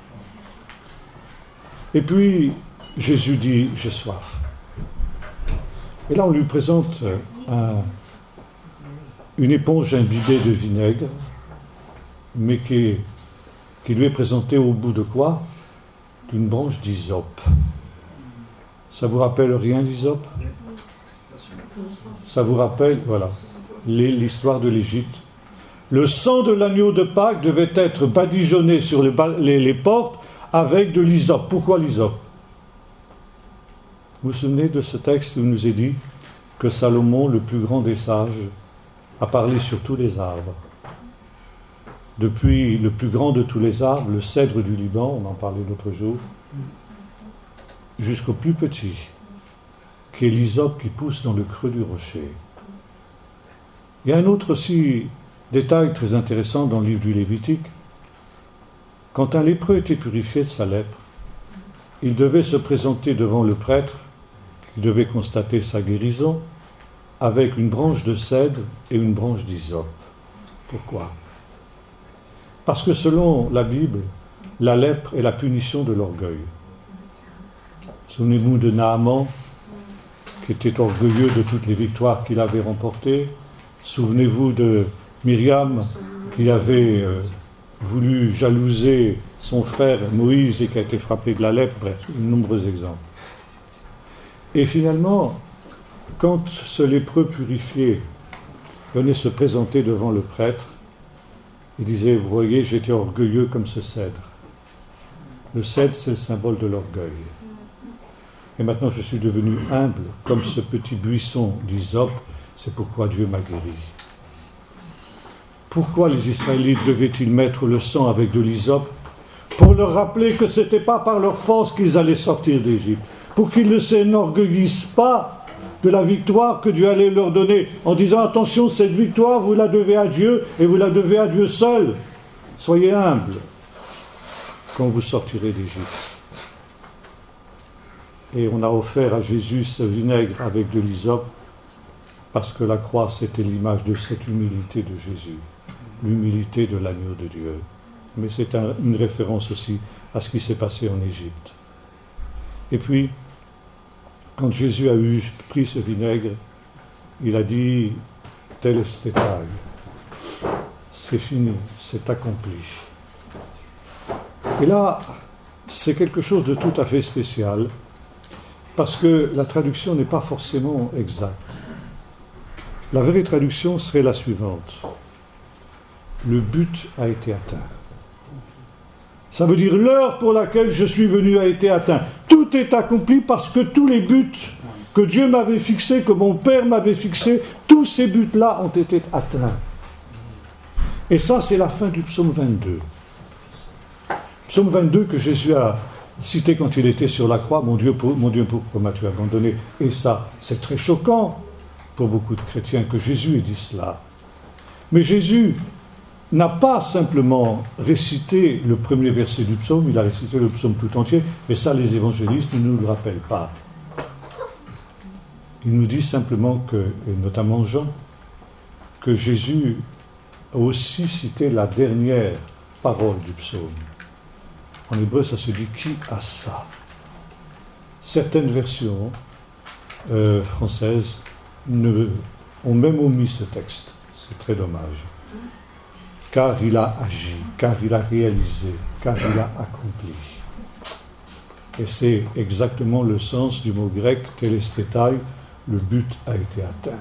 Et puis, Jésus dit, j'ai soif. Et là, on lui présente un, une éponge imbibée de vinaigre, mais qui, est, qui lui est présentée au bout de quoi? D'une branche d'hysope. Ça vous rappelle rien d'hysope? Ça vous rappelle, voilà, l'histoire de l'Égypte. Le sang de l'agneau de Pâques devait être badigeonné sur les, les, les portes avec de l'hysope. Pourquoi l'hysope? Vous vous souvenez de ce texte où il nous est dit que Salomon, le plus grand des sages, a parlé sur tous les arbres. Depuis le plus grand de tous les arbres, le cèdre du Liban, on en parlait l'autre jour, jusqu'au plus petit, qui est l'hysope qui pousse dans le creux du rocher. Il y a un autre aussi détail très intéressant dans le livre du Lévitique. Quand un lépreux était purifié de sa lèpre, il devait se présenter devant le prêtre, qui devait constater sa guérison, avec une branche de cèdre et une branche d'hysope. Pourquoi? Parce que selon la Bible, la lèpre est la punition de l'orgueil. Souvenez-vous de Naaman, qui était orgueilleux de toutes les victoires qu'il avait remportées. Souvenez-vous de Myriam, qui avait euh, voulu jalouser son frère Moïse et qui a été frappé de la lèpre. Bref, de nombreux exemples. Et finalement, quand ce lépreux purifié venait se présenter devant le prêtre, il disait, vous voyez, j'étais orgueilleux comme ce cèdre. Le cèdre, c'est le symbole de l'orgueil. Et maintenant, je suis devenu humble comme ce petit buisson d'hysope, c'est pourquoi Dieu m'a guéri. Pourquoi les Israélites devaient-ils mettre le sang avec de l'hysope? Pour leur rappeler que ce n'était pas par leur force qu'ils allaient sortir d'Égypte. Pour qu'ils ne s'enorgueillissent pas de la victoire que Dieu allait leur donner, en disant, attention, cette victoire, vous la devez à Dieu, et vous la devez à Dieu seul. Soyez humbles quand vous sortirez d'Égypte. Et on a offert à Jésus ce vinaigre avec de l'hysope, parce que la croix, c'était l'image de cette humilité de Jésus, l'humilité de l'agneau de Dieu. Mais c'est un, une référence aussi à ce qui s'est passé en Égypte. Et puis, quand Jésus a eu pris ce vinaigre, il a dit « Telestétai », c'est fini, c'est accompli. Et là, c'est quelque chose de tout à fait spécial, parce que la traduction n'est pas forcément exacte. La vraie traduction serait la suivante. Le but a été atteint. Ça veut dire l'heure pour laquelle je suis venu a été atteint. Tout est accompli parce que tous les buts que Dieu m'avait fixés, que mon Père m'avait fixés, tous ces buts-là ont été atteints. Et ça, c'est la fin du psaume vingt-deux. Psaume vingt-deux que Jésus a cité quand il était sur la croix. Mon Dieu, pour, mon Dieu, pourquoi m'as-tu abandonné? Et ça, c'est très choquant pour beaucoup de chrétiens que Jésus ait dit cela. Mais Jésus n'a pas simplement récité le premier verset du psaume, il a récité le psaume tout entier, mais ça, les évangélistes ne nous le rappellent pas. Il nous dit simplement que, et notamment Jean, que Jésus a aussi cité la dernière parole du psaume. En hébreu, ça se dit « qui a ça ?» Certaines versions euh, françaises ne, ont même omis ce texte. C'est très dommage. Car il a agi, car il a réalisé, car il a accompli. Et c'est exactement le sens du mot grec « telestétai », le but a été atteint.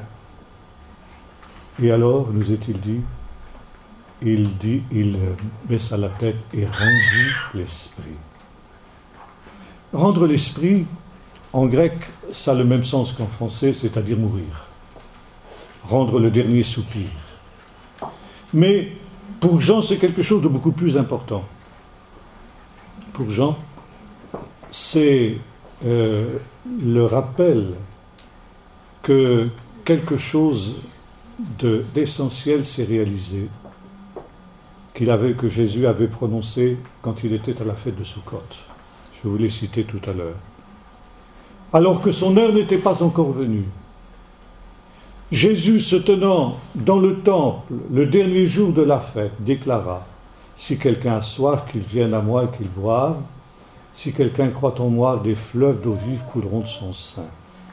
Et alors, nous est-il dit, il dit, il baissa la tête et rendit l'esprit. Rendre l'esprit, en grec, ça a le même sens qu'en français, c'est-à-dire mourir. Rendre le dernier soupir. Mais pour Jean, c'est quelque chose de beaucoup plus important. Pour Jean, c'est euh, le rappel que quelque chose de, d'essentiel s'est réalisé, qu'il avait, que Jésus avait prononcé quand il était à la fête de Sukkot. Je vous l'ai cité tout à l'heure. Alors que son heure n'était pas encore venue. Jésus, se tenant dans le temple le dernier jour de la fête, déclara : si quelqu'un a soif, qu'il vienne à moi et qu'il boive. Si quelqu'un croit en moi, des fleuves d'eau vive couleront de son sein.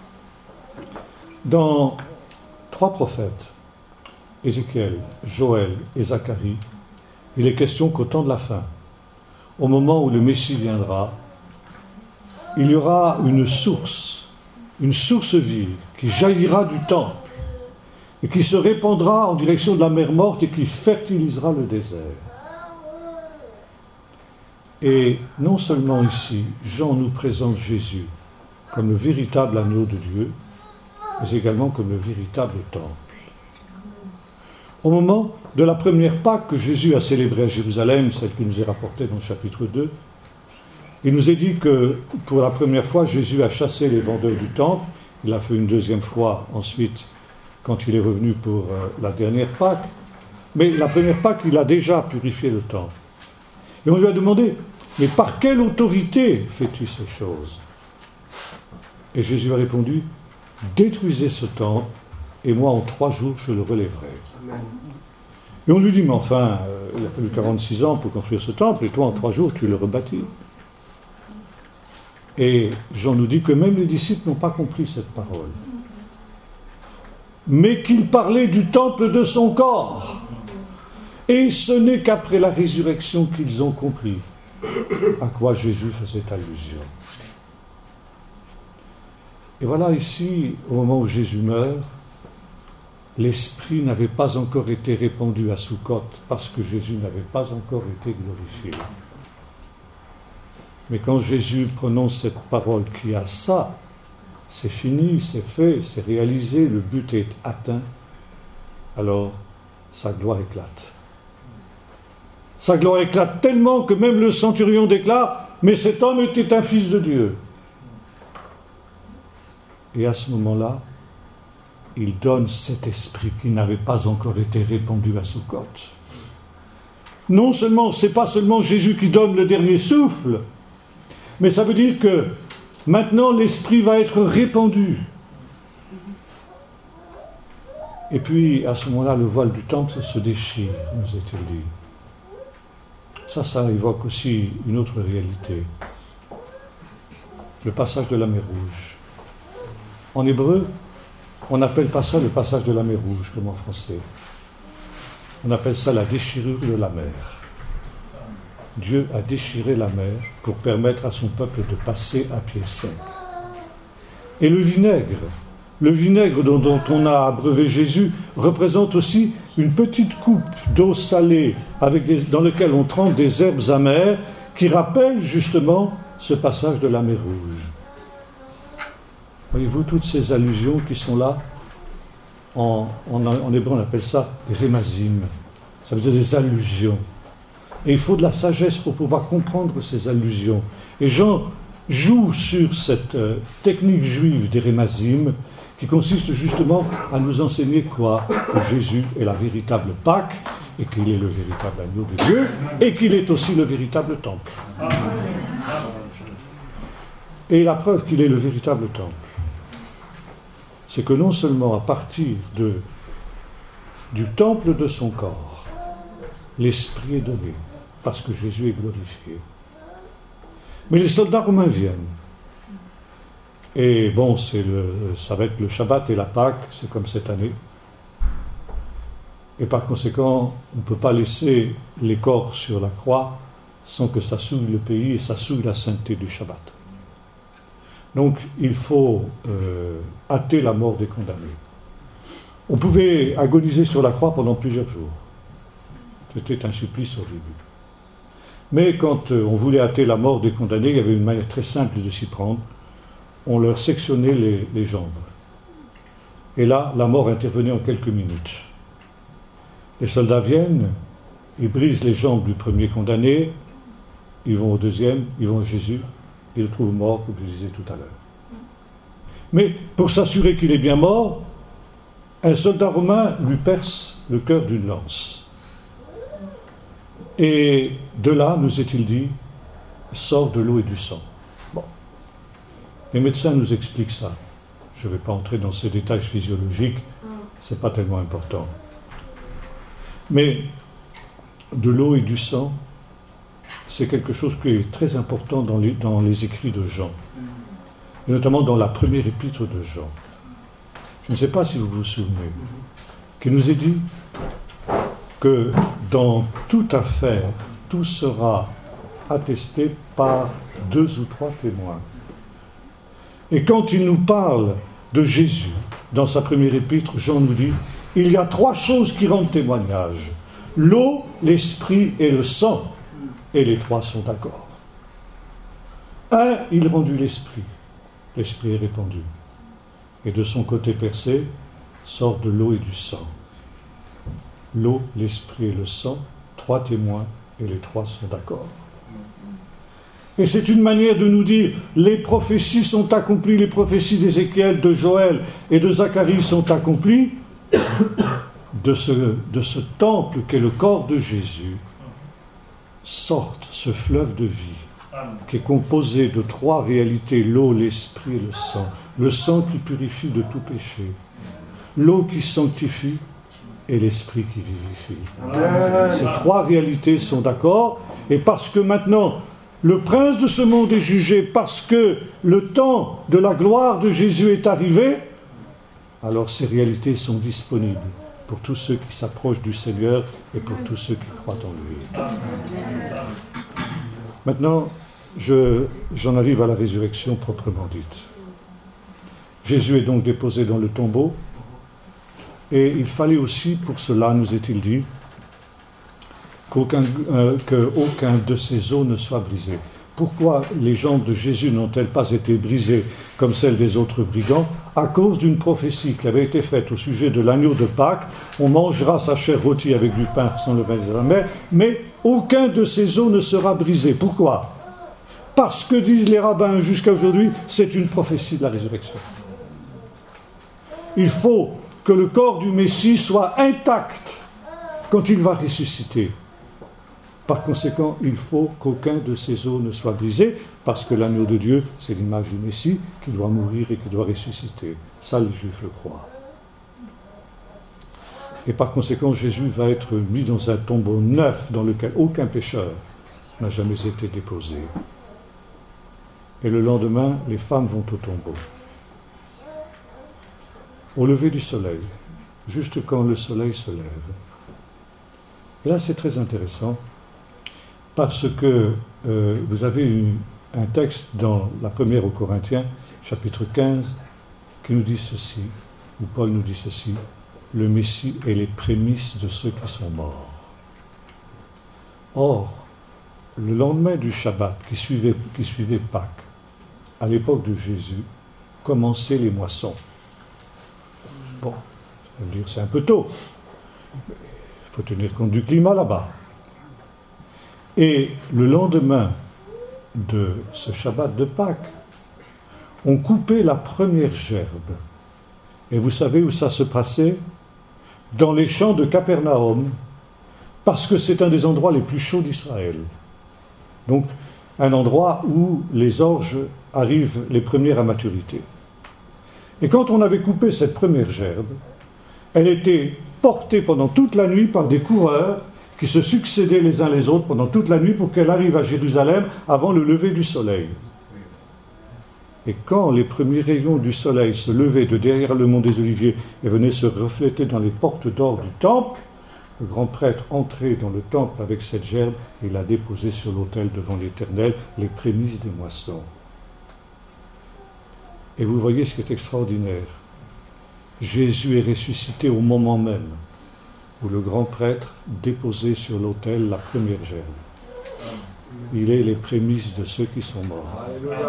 Dans trois prophètes, Ézéchiel, Joël et Zacharie, il est question qu'au temps de la fin, au moment où le Messie viendra, il y aura une source, une source vive qui jaillira du temple et qui se répandra en direction de la mer morte et qui fertilisera le désert. Et non seulement ici, Jean nous présente Jésus comme le véritable agneau de Dieu, mais également comme le véritable temple. Au moment de la première Pâque que Jésus a célébrée à Jérusalem, celle qui nous est rapportée dans le chapitre deux, il nous est dit que pour la première fois, Jésus a chassé les vendeurs du temple. Il l'a fait une deuxième fois ensuite, quand il est revenu pour euh, la dernière Pâque. Mais la première Pâque, il a déjà purifié le temple. Et on lui a demandé, mais par quelle autorité fais-tu ces choses ? Et Jésus a répondu, détruisez ce temple, et moi en trois jours je le relèverai. Amen. Et on lui dit, mais enfin, euh, il a fallu quarante-six ans pour construire ce temple, et toi en trois jours tu le rebâtis. Et Jean nous dit que même les disciples n'ont pas compris cette parole. Mais qu'il parlait du temple de son corps. Et ce n'est qu'après la résurrection qu'ils ont compris à quoi Jésus faisait allusion. Et voilà ici, au moment où Jésus meurt, l'Esprit n'avait pas encore été répandu à Soukhot parce que Jésus n'avait pas encore été glorifié. Mais quand Jésus prononce cette parole qui a ça, c'est fini, c'est fait, c'est réalisé, le but est atteint, alors sa gloire éclate. Sa gloire éclate tellement que même le centurion déclare « Mais cet homme était un fils de Dieu ». Et à ce moment-là, il donne cet esprit qui n'avait pas encore été répandu à Soukhot. Non seulement, ce n'est pas seulement Jésus qui donne le dernier souffle, mais ça veut dire que maintenant l'esprit va être répandu. Et puis, à ce moment-là, le voile du temple se déchire, nous est-il dit. Ça, ça évoque aussi une autre réalité. Le passage de la mer Rouge. En hébreu, on n'appelle pas ça le passage de la mer Rouge, comme en français. On appelle ça la déchirure de la mer. Dieu a déchiré la mer pour permettre à son peuple de passer à pied sec. Et le vinaigre, le vinaigre dont, dont on a abreuvé Jésus, représente aussi une petite coupe d'eau salée avec des, dans laquelle on trempe des herbes amères qui rappellent justement ce passage de la mer Rouge. Voyez-vous toutes ces allusions qui sont là, en, en, en hébreu on appelle ça rémazim, ça veut dire des allusions. Et il faut de la sagesse pour pouvoir comprendre ces allusions. Et Jean joue sur cette euh, technique juive des rémazim, qui consiste justement à nous enseigner quoi ? Que Jésus est la véritable Pâque, et qu'il est le véritable agneau de Dieu, et qu'il est aussi le véritable temple. Et la preuve qu'il est le véritable temple, c'est que non seulement à partir de, du temple de son corps, l'Esprit est donné, parce que Jésus est glorifié. Mais les soldats romains viennent. Et bon, c'est le, ça va être le Shabbat et la Pâque, c'est comme cette année. Et par conséquent, on ne peut pas laisser les corps sur la croix sans que ça souille le pays et ça souille la sainteté du Shabbat. Donc, il faut euh, hâter la mort des condamnés. On pouvait agoniser sur la croix pendant plusieurs jours. C'était un supplice horrible. Mais quand euh, on voulait hâter la mort des condamnés, il y avait une manière très simple de s'y prendre. On leur sectionnait les, les jambes. Et là, la mort intervenait en quelques minutes. Les soldats viennent, ils brisent les jambes du premier condamné, ils vont au deuxième, ils vont à Jésus, ils le trouvent mort, comme je disais tout à l'heure. Mais pour s'assurer qu'il est bien mort, un soldat romain lui perce le cœur d'une lance. Et de là, nous est-il dit, sort de l'eau et du sang. Bon. Les médecins nous expliquent ça. Je ne vais pas entrer dans ces détails physiologiques, ce n'est pas tellement important. Mais de l'eau et du sang, c'est quelque chose qui est très important dans les, dans les écrits de Jean, et notamment dans la première épître de Jean. Je ne sais pas si vous vous souvenez, qu'il nous est dit que dans toute affaire, tout sera attesté par deux ou trois témoins. Et quand il nous parle de Jésus, dans sa première épître, Jean nous dit, il y a trois choses qui rendent témoignage. L'eau, l'esprit et le sang. Et les trois sont d'accord. Un, il rendit l'esprit. L'esprit est répandu. Et de son côté percé, sort de l'eau et du sang. L'eau, l'esprit et le sang, trois témoins, et les trois sont d'accord. Et c'est une manière de nous dire, les prophéties sont accomplies, les prophéties d'Ézéchiel, de Joël et de Zacharie sont accomplies, de ce, de ce temple qu'est le corps de Jésus, sorte ce fleuve de vie, qui est composé de trois réalités, l'eau, l'esprit et le sang. Le sang qui purifie de tout péché, l'eau qui sanctifie et l'esprit qui vivifie. Ces trois réalités sont d'accord, et parce que maintenant, le prince de ce monde est jugé, parce que le temps de la gloire de Jésus est arrivé, alors ces réalités sont disponibles pour tous ceux qui s'approchent du Seigneur et pour tous ceux qui croient en lui. Maintenant, je, j'en arrive à la résurrection proprement dite. Jésus est donc déposé dans le tombeau, et il fallait aussi, pour cela, nous est-il dit, qu'aucun, euh, qu'aucun de ses os ne soit brisé. Pourquoi les jambes de Jésus n'ont-elles pas été brisées comme celles des autres brigands? À cause d'une prophétie qui avait été faite au sujet de l'agneau de Pâques. On mangera sa chair rôtie avec du pain sans le pain de la mer, mais aucun de ses os ne sera brisé. Pourquoi? Parce que, disent les rabbins jusqu'à aujourd'hui, c'est une prophétie de la résurrection. Il faut que le corps du Messie soit intact quand il va ressusciter. Par conséquent, il faut qu'aucun de ses os ne soit brisé, parce que l'agneau de Dieu, c'est l'image du Messie qui doit mourir et qui doit ressusciter. Ça, les Juifs le croient. Et par conséquent, Jésus va être mis dans un tombeau neuf dans lequel aucun pécheur n'a jamais été déposé. Et le lendemain, les femmes vont au tombeau. Au lever du soleil, juste quand le soleil se lève. Et là, c'est très intéressant, parce que euh, vous avez une, un texte dans la première aux Corinthiens, chapitre quinze, qui nous dit ceci, où Paul nous dit ceci, le Messie est les prémices de ceux qui sont morts. Or, le lendemain du Shabbat, qui suivait, qui suivait Pâques, à l'époque de Jésus, commençaient les moissons. Bon, ça veut dire c'est un peu tôt. Il faut tenir compte du climat là-bas. Et le lendemain de ce Shabbat de Pâques, on coupait la première gerbe. Et vous savez où ça se passait? Dans les champs de Capernaum, parce que c'est un des endroits les plus chauds d'Israël. Donc, un endroit où les orges arrivent les premières à maturité. Et quand on avait coupé cette première gerbe, elle était portée pendant toute la nuit par des coureurs qui se succédaient les uns les autres pendant toute la nuit pour qu'elle arrive à Jérusalem avant le lever du soleil. Et quand les premiers rayons du soleil se levaient de derrière le mont des Oliviers et venaient se refléter dans les portes d'or du temple, le grand prêtre entrait dans le temple avec cette gerbe et la déposait sur l'autel devant l'Éternel, les prémices des moissons. Et vous voyez ce qui est extraordinaire. Jésus est ressuscité au moment même où le grand prêtre déposait sur l'autel la première gerbe. Il est les prémices de ceux qui sont morts.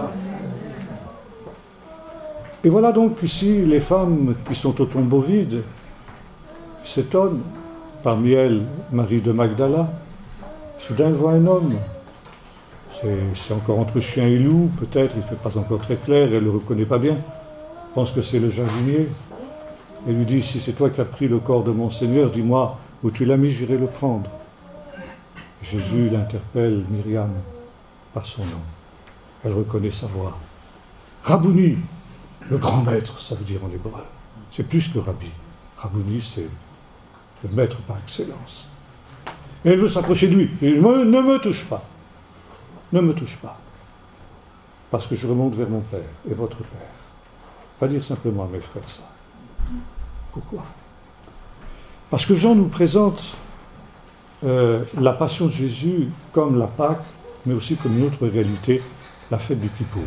Et voilà donc ici les femmes qui sont au tombeau vide s'étonnent. Parmi elles, Marie de Magdala. Soudain, elle voit un homme. C'est, c'est encore entre chien et loup, peut-être, il ne fait pas encore très clair, elle ne le reconnaît pas bien. Elle pense que c'est le jardinier. Elle lui dit, si c'est toi qui as pris le corps de mon Seigneur, dis-moi où tu l'as mis, j'irai le prendre. Jésus l'interpelle, Myriam, par son nom. Elle reconnaît sa voix. Rabouni, le grand maître, ça veut dire en hébreu. C'est plus que rabbi. Rabboni, c'est le maître par excellence. Et elle veut s'approcher de lui. Il dit, ne me touche pas. Ne me touche pas. Parce que je remonte vers mon Père et votre Père. Va dire simplement à mes frères ça. Pourquoi? Parce que Jean nous présente euh, la passion de Jésus comme la Pâque, mais aussi comme une autre réalité, la fête du Kippour.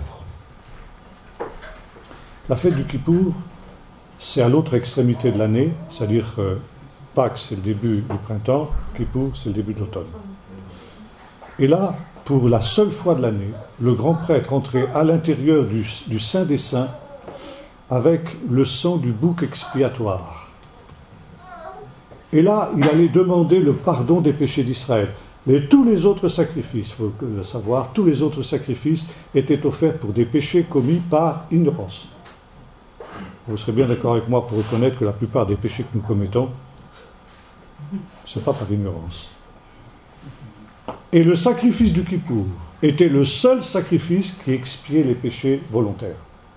La fête du Kippour, c'est à l'autre extrémité de l'année, c'est-à-dire euh, Pâques, c'est le début du printemps, Kippour, c'est le début de l'automne. Et là, pour la seule fois de l'année, le grand prêtre entrait à l'intérieur du, du Saint des Saints avec le sang du bouc expiatoire. Et là, il allait demander le pardon des péchés d'Israël. Et tous les autres sacrifices, il faut le savoir, tous les autres sacrifices étaient offerts pour des péchés commis par ignorance. Vous serez bien d'accord avec moi pour reconnaître que la plupart des péchés que nous commettons, ce n'est pas par ignorance. Et le sacrifice du Kippour était le seul sacrifice qui expiait les péchés volontaires.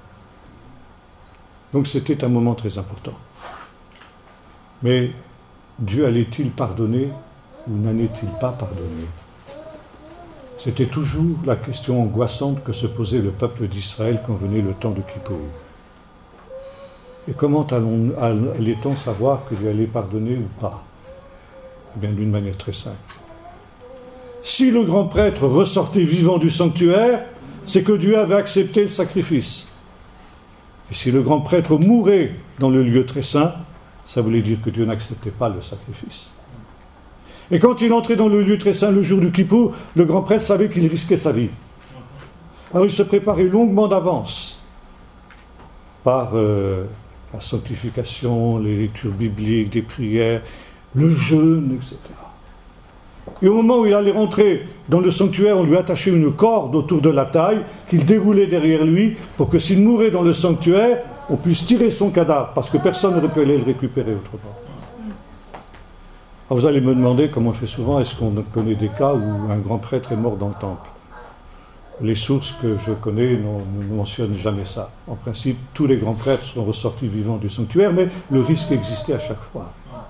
Donc c'était un moment très important. Mais Dieu allait-il pardonner ou n'allait-il pas pardonner? C'était toujours la question angoissante que se posait le peuple d'Israël quand venait le temps de Kippour. Et comment allait-on savoir que Dieu allait pardonner ou pas? Eh bien, d'une manière très simple. Si le grand prêtre ressortait vivant du sanctuaire, c'est que Dieu avait accepté le sacrifice. Et si le grand prêtre mourait dans le lieu très saint, ça voulait dire que Dieu n'acceptait pas le sacrifice. Et quand il entrait dans le lieu très saint le jour du Kippour, le grand prêtre savait qu'il risquait sa vie. Alors il se préparait longuement d'avance par euh, la sanctification, les lectures bibliques, des prières, le jeûne, et cetera. Et au moment où il allait rentrer dans le sanctuaire, on lui attachait une corde autour de la taille qu'il déroulait derrière lui pour que s'il mourait dans le sanctuaire, on puisse tirer son cadavre, parce que personne n'aurait pu aller le récupérer autrement. Alors vous allez me demander, comme on le fait souvent, est-ce qu'on connaît des cas où un grand prêtre est mort dans le temple? Les sources que je connais ne mentionnent jamais ça. En principe, tous les grands prêtres sont ressortis vivants du sanctuaire, mais le risque existait à chaque fois.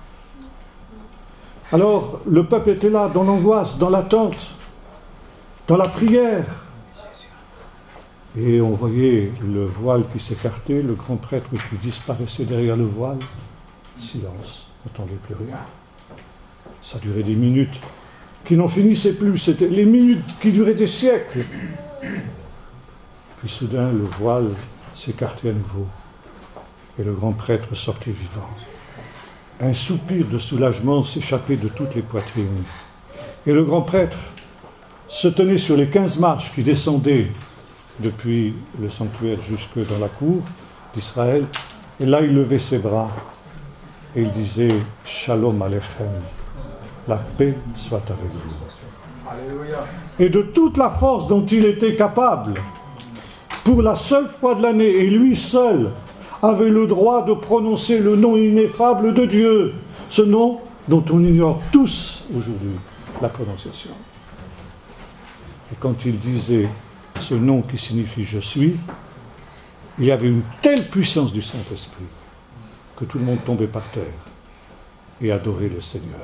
Alors, le peuple était là, dans l'angoisse, dans l'attente, dans la prière. Et on voyait le voile qui s'écartait, le grand prêtre qui disparaissait derrière le voile. Silence, on n'entendait plus rien. Ça durait des minutes qui n'en finissaient plus. C'était les minutes qui duraient des siècles. Puis soudain, le voile s'écartait à nouveau. Et le grand prêtre sortait vivant. Un soupir de soulagement s'échappait de toutes les poitrines. Et le grand prêtre se tenait sur les quinze marches qui descendaient depuis le sanctuaire jusque dans la cour d'Israël. Et là, il levait ses bras et il disait « Shalom Aleichem ». La paix soit avec vous. Alléluia. Et de toute la force dont il était capable, pour la seule fois de l'année, et lui seul avait le droit de prononcer le nom ineffable de Dieu, ce nom dont on ignore tous aujourd'hui la prononciation. Et quand il disait ce nom qui signifie « je suis », il y avait une telle puissance du Saint-Esprit que tout le monde tombait par terre et adorait le Seigneur.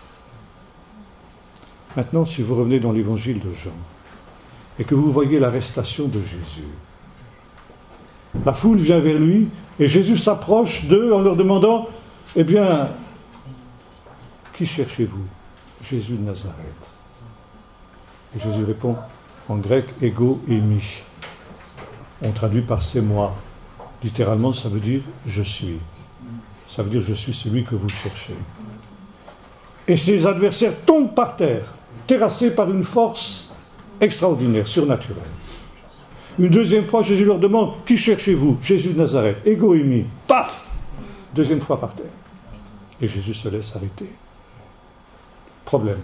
Maintenant, si vous revenez dans l'évangile de Jean et que vous voyez l'arrestation de Jésus, la foule vient vers lui et Jésus s'approche d'eux en leur demandant « Eh bien, qui cherchez-vous » Jésus de Nazareth. Et Jésus répond en grec « ego eimi ». On traduit par « c'est moi ». Littéralement, ça veut dire « je suis ». Ça veut dire « je suis celui que vous cherchez ». Et ses adversaires tombent par terre, terrassés par une force extraordinaire, surnaturelle. Une deuxième fois, Jésus leur demande « Qui cherchez-vous » Jésus de Nazareth. « Ego eimi ». Paf. Deuxième fois par terre. Et Jésus se laisse arrêter. Problème.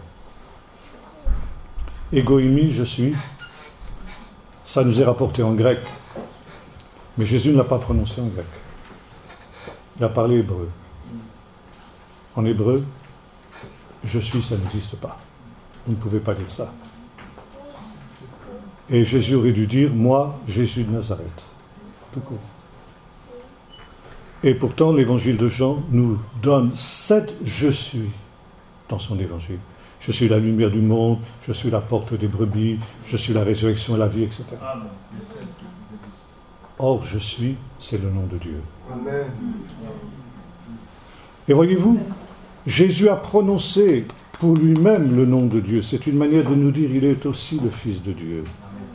« Ego eimi », je suis. Ça nous est rapporté en grec. Mais Jésus ne l'a pas prononcé en grec. Il a parlé hébreu. En hébreu, je suis, ça n'existe pas. Vous ne pouvez pas dire ça. Et Jésus aurait dû dire, moi, Jésus de Nazareth. Tout court. Et pourtant, l'évangile de Jean nous donne sept « je suis » dans son évangile. Je suis la lumière du monde, je suis la porte des brebis, je suis la résurrection et la vie, et cetera. Or, je suis, c'est le nom de Dieu. Amen. Et voyez-vous, Jésus a prononcé pour lui-même le nom de Dieu. C'est une manière de nous dire il est aussi le Fils de Dieu.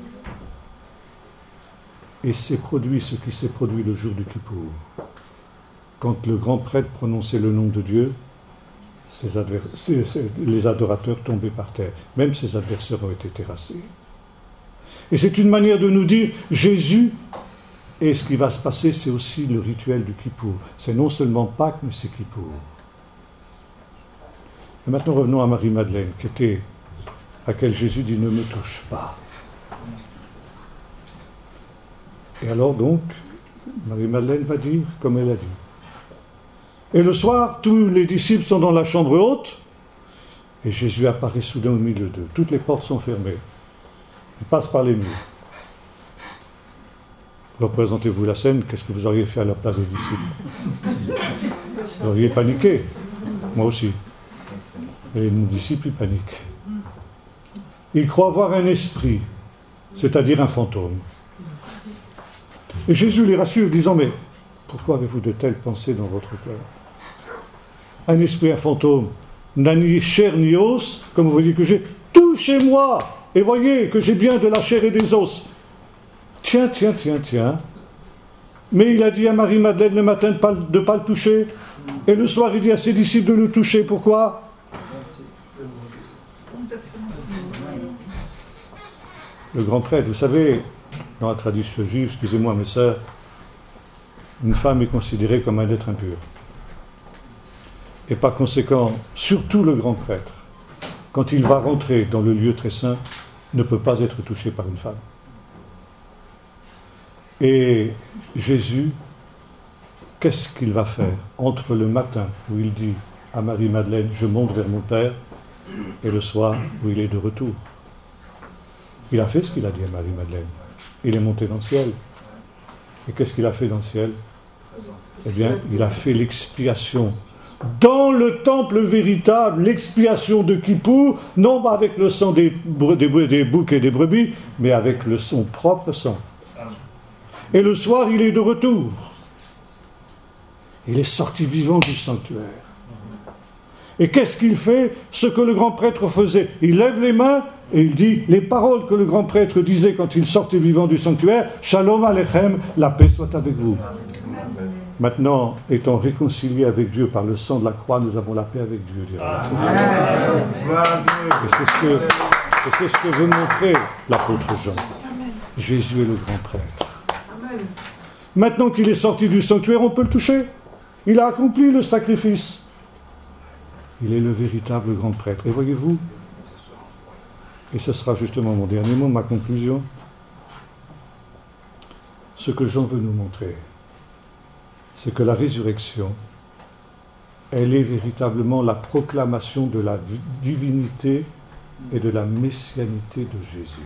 Et c'est produit ce qui s'est produit le jour du Kippour. Quand le grand prêtre prononçait le nom de Dieu, ses adver... ses, ses, les adorateurs tombaient par terre. Même ses adversaires ont été terrassés. Et c'est une manière de nous dire Jésus, et ce qui va se passer, c'est aussi le rituel du Kippour. C'est non seulement Pâques, mais c'est Kippour. Et maintenant revenons à Marie-Madeleine, qui était, à laquelle Jésus dit ne me touche pas. Et alors donc, Marie-Madeleine va dire comme elle a dit. Et le soir, tous les disciples sont dans la chambre haute, et Jésus apparaît soudain au milieu d'eux. Toutes les portes sont fermées. Il passe par les murs. Représentez-vous la scène, qu'est-ce que vous auriez fait à la place des disciples? Vous auriez paniqué. Moi aussi. Et les disciples, ils paniquent. Ils croient voir un esprit, c'est-à-dire un fantôme. Et Jésus les rassure, disant, mais pourquoi avez-vous de telles pensées dans votre cœur? Un esprit, un fantôme, n'a ni chair ni os, comme vous voyez que j'ai, touchez-moi, et voyez que j'ai bien de la chair et des os. Tiens, tiens, tiens, tiens. Mais il a dit à Marie-Madeleine le matin de ne pas, de pas le toucher, et le soir il dit à ses disciples de le toucher. Pourquoi? Le grand prêtre, vous savez, dans la tradition juive, excusez-moi mes sœurs, une femme est considérée comme un être impur. Et par conséquent, surtout le grand prêtre, quand il va rentrer dans le lieu très saint, ne peut pas être touché par une femme. Et Jésus, qu'est-ce qu'il va faire entre le matin où il dit à Marie-Madeleine, je monte vers mon Père, et le soir où il est de retour? Il a fait ce qu'il a dit à Marie-Madeleine. Il est monté dans le ciel. Et qu'est-ce qu'il a fait dans le ciel? Eh bien, il a fait l'expiation. Dans le temple véritable, l'expiation de Kippour, non pas avec le sang des, des, des boucs et des brebis, mais avec le, son propre sang. Et le soir, il est de retour. Il est sorti vivant du sanctuaire. Et qu'est-ce qu'il fait? Ce que le grand prêtre faisait. Il lève les mains et il dit les paroles que le grand prêtre disait quand il sortait vivant du sanctuaire. Shalom Aleichem, la paix soit avec vous. Maintenant, étant réconciliés avec Dieu par le sang de la croix, nous avons la paix avec Dieu. Et c'est ce que, et c'est ce que veut montrer l'apôtre Jean. Jésus est le grand prêtre. Maintenant qu'il est sorti du sanctuaire, on peut le toucher. Il a accompli le sacrifice. Il est le véritable grand prêtre. Et voyez-vous, et ce sera justement mon dernier mot, ma conclusion, ce que Jean veut nous montrer, c'est que la résurrection, elle est véritablement la proclamation de la divinité et de la messianité de Jésus.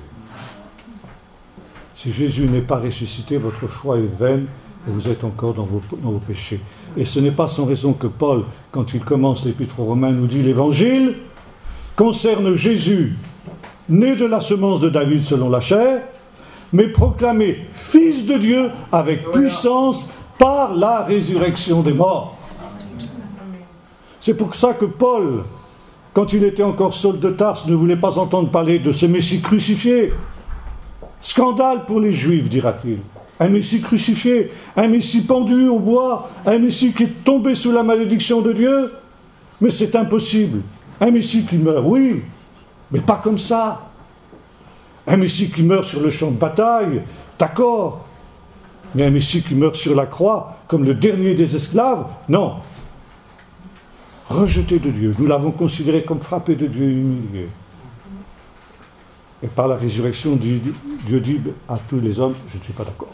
Si Jésus n'est pas ressuscité, votre foi est vaine et vous êtes encore dans vos, dans vos péchés. Et ce n'est pas sans raison que Paul, quand il commence l'Épître aux Romains, nous dit l'Évangile concerne Jésus, né de la semence de David selon la chair, mais proclamé Fils de Dieu avec puissance par la résurrection des morts. C'est pour ça que Paul, quand il était encore Saul de Tarse, ne voulait pas entendre parler de ce Messie crucifié. Scandale pour les Juifs, dira-t-il. Un Messie crucifié, un Messie pendu au bois, un Messie qui est tombé sous la malédiction de Dieu. Mais c'est impossible. Un Messie qui meurt, oui, mais pas comme ça. Un Messie qui meurt sur le champ de bataille, d'accord. Mais un Messie qui meurt sur la croix, comme le dernier des esclaves, non. Rejeté de Dieu. Nous l'avons considéré comme frappé de Dieu et humilié. Et par la résurrection, Dieu dit à tous les hommes, je ne suis pas d'accord.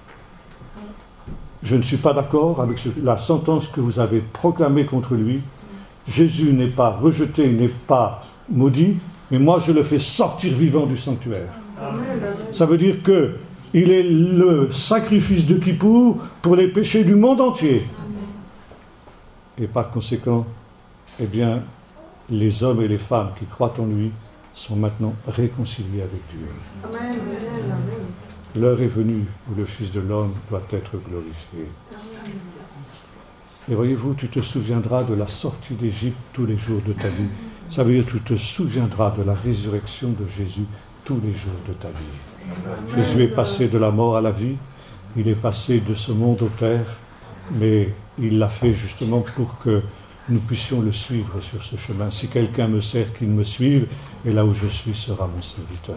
Je ne suis pas d'accord avec la sentence que vous avez proclamée contre lui. Jésus n'est pas rejeté, n'est pas maudit, mais moi je le fais sortir vivant du sanctuaire. Amen. Ça veut dire que Il est le sacrifice de Kippour pour les péchés du monde entier. Et par conséquent, eh bien, les hommes et les femmes qui croient en lui sont maintenant réconciliés avec Dieu. Amen. L'heure est venue où le Fils de l'homme doit être glorifié. Amen. Et voyez-vous, tu te souviendras de la sortie d'Égypte tous les jours de ta vie. Ça veut dire que tu te souviendras de la résurrection de Jésus tous les jours de ta vie. Amen. Jésus est passé de la mort à la vie, il est passé de ce monde au Père, mais il l'a fait justement pour que nous puissions le suivre sur ce chemin. Si quelqu'un me sert, qu'il me suive, et là où je suis sera mon serviteur.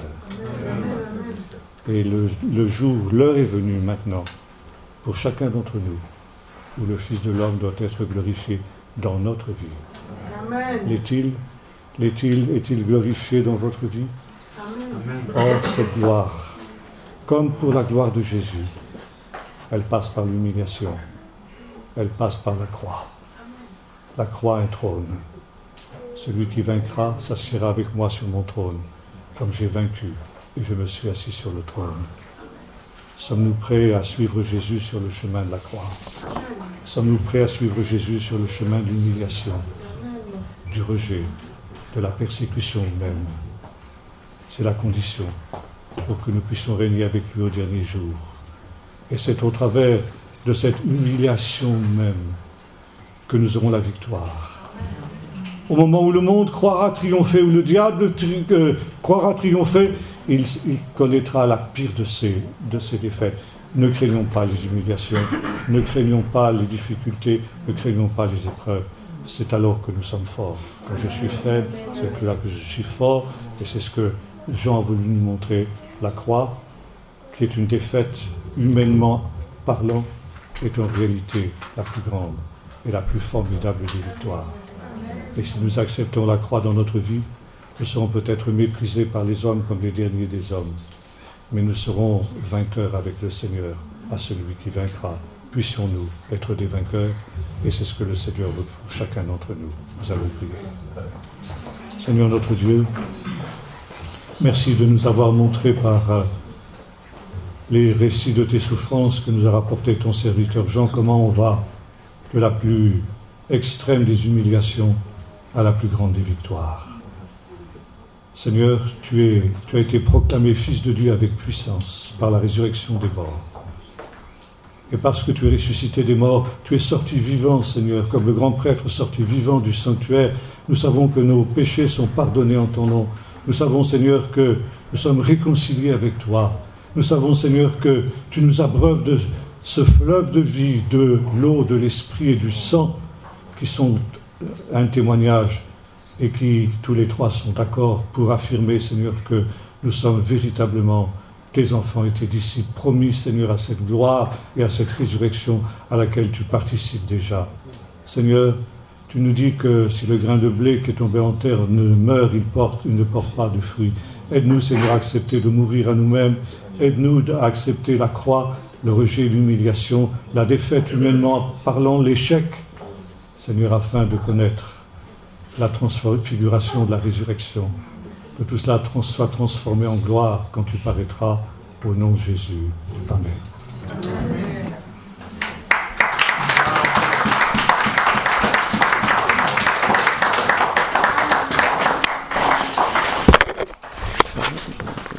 Amen. Et le, le jour, l'heure est venue maintenant, pour chacun d'entre nous, où le Fils de l'homme doit être glorifié dans notre vie. Amen. L'est-il, l'est-il, est-il glorifié dans votre vie? Amen. Or, cette gloire, comme pour la gloire de Jésus, elle passe par l'humiliation, elle passe par la croix. La croix est un trône. Celui qui vaincra s'assiera avec moi sur mon trône, comme j'ai vaincu, et je me suis assis sur le trône. Sommes-nous prêts à suivre Jésus sur le chemin de la croix? Sommes-nous prêts à suivre Jésus sur le chemin de l'humiliation, du rejet, de la persécution même? C'est la condition pour que nous puissions régner avec lui au dernier jour. Et c'est au travers de cette humiliation même que nous aurons la victoire. Au moment où le monde croira triompher, où le diable tri- euh, croira triompher, il, il connaîtra la pire de ses, de ses défaites. Ne craignons pas les humiliations, ne craignons pas les difficultés, ne craignons pas les épreuves. C'est alors que nous sommes forts. Quand je suis faible, c'est là que je suis fort, et c'est ce que Jean a voulu nous montrer. La croix, qui est une défaite humainement parlant, est en réalité la plus grande et la plus formidable des victoires. Et si nous acceptons la croix dans notre vie, nous serons peut-être méprisés par les hommes comme les derniers des hommes, mais nous serons vainqueurs avec le Seigneur, à celui qui vaincra. Puissions-nous être des vainqueurs, et c'est ce que le Seigneur veut pour chacun d'entre nous. Nous allons prier. Seigneur notre Dieu, merci de nous avoir montré par euh, les récits de tes souffrances que nous a rapporté ton serviteur Jean, comment on va de la plus extrême des humiliations à la plus grande des victoires. Seigneur, tu, es, tu as été proclamé Fils de Dieu avec puissance par la résurrection des morts. Et parce que tu es ressuscité des morts, tu es sorti vivant, Seigneur, comme le grand prêtre sorti vivant du sanctuaire. Nous savons que nos péchés sont pardonnés en ton nom. Nous savons, Seigneur, que nous sommes réconciliés avec toi. Nous savons, Seigneur, que tu nous abreuves de ce fleuve de vie, de l'eau, de l'esprit et du sang, qui sont un témoignage et qui, tous les trois, sont d'accord pour affirmer, Seigneur, que nous sommes véritablement tes enfants et tes disciples, promis, Seigneur, à cette gloire et à cette résurrection à laquelle tu participes déjà. Seigneur, tu nous dis que si le grain de blé qui est tombé en terre ne meurt, il, porte, il ne porte pas de fruits. Aide-nous, Seigneur, à accepter de mourir à nous-mêmes. Aide-nous à accepter la croix, le rejet, l'humiliation, la défaite humainement parlant, l'échec, Seigneur, afin de connaître la transfiguration de la résurrection. Que tout cela trans- soit transformé en gloire quand tu paraîtras au nom de Jésus. Amen. Amen.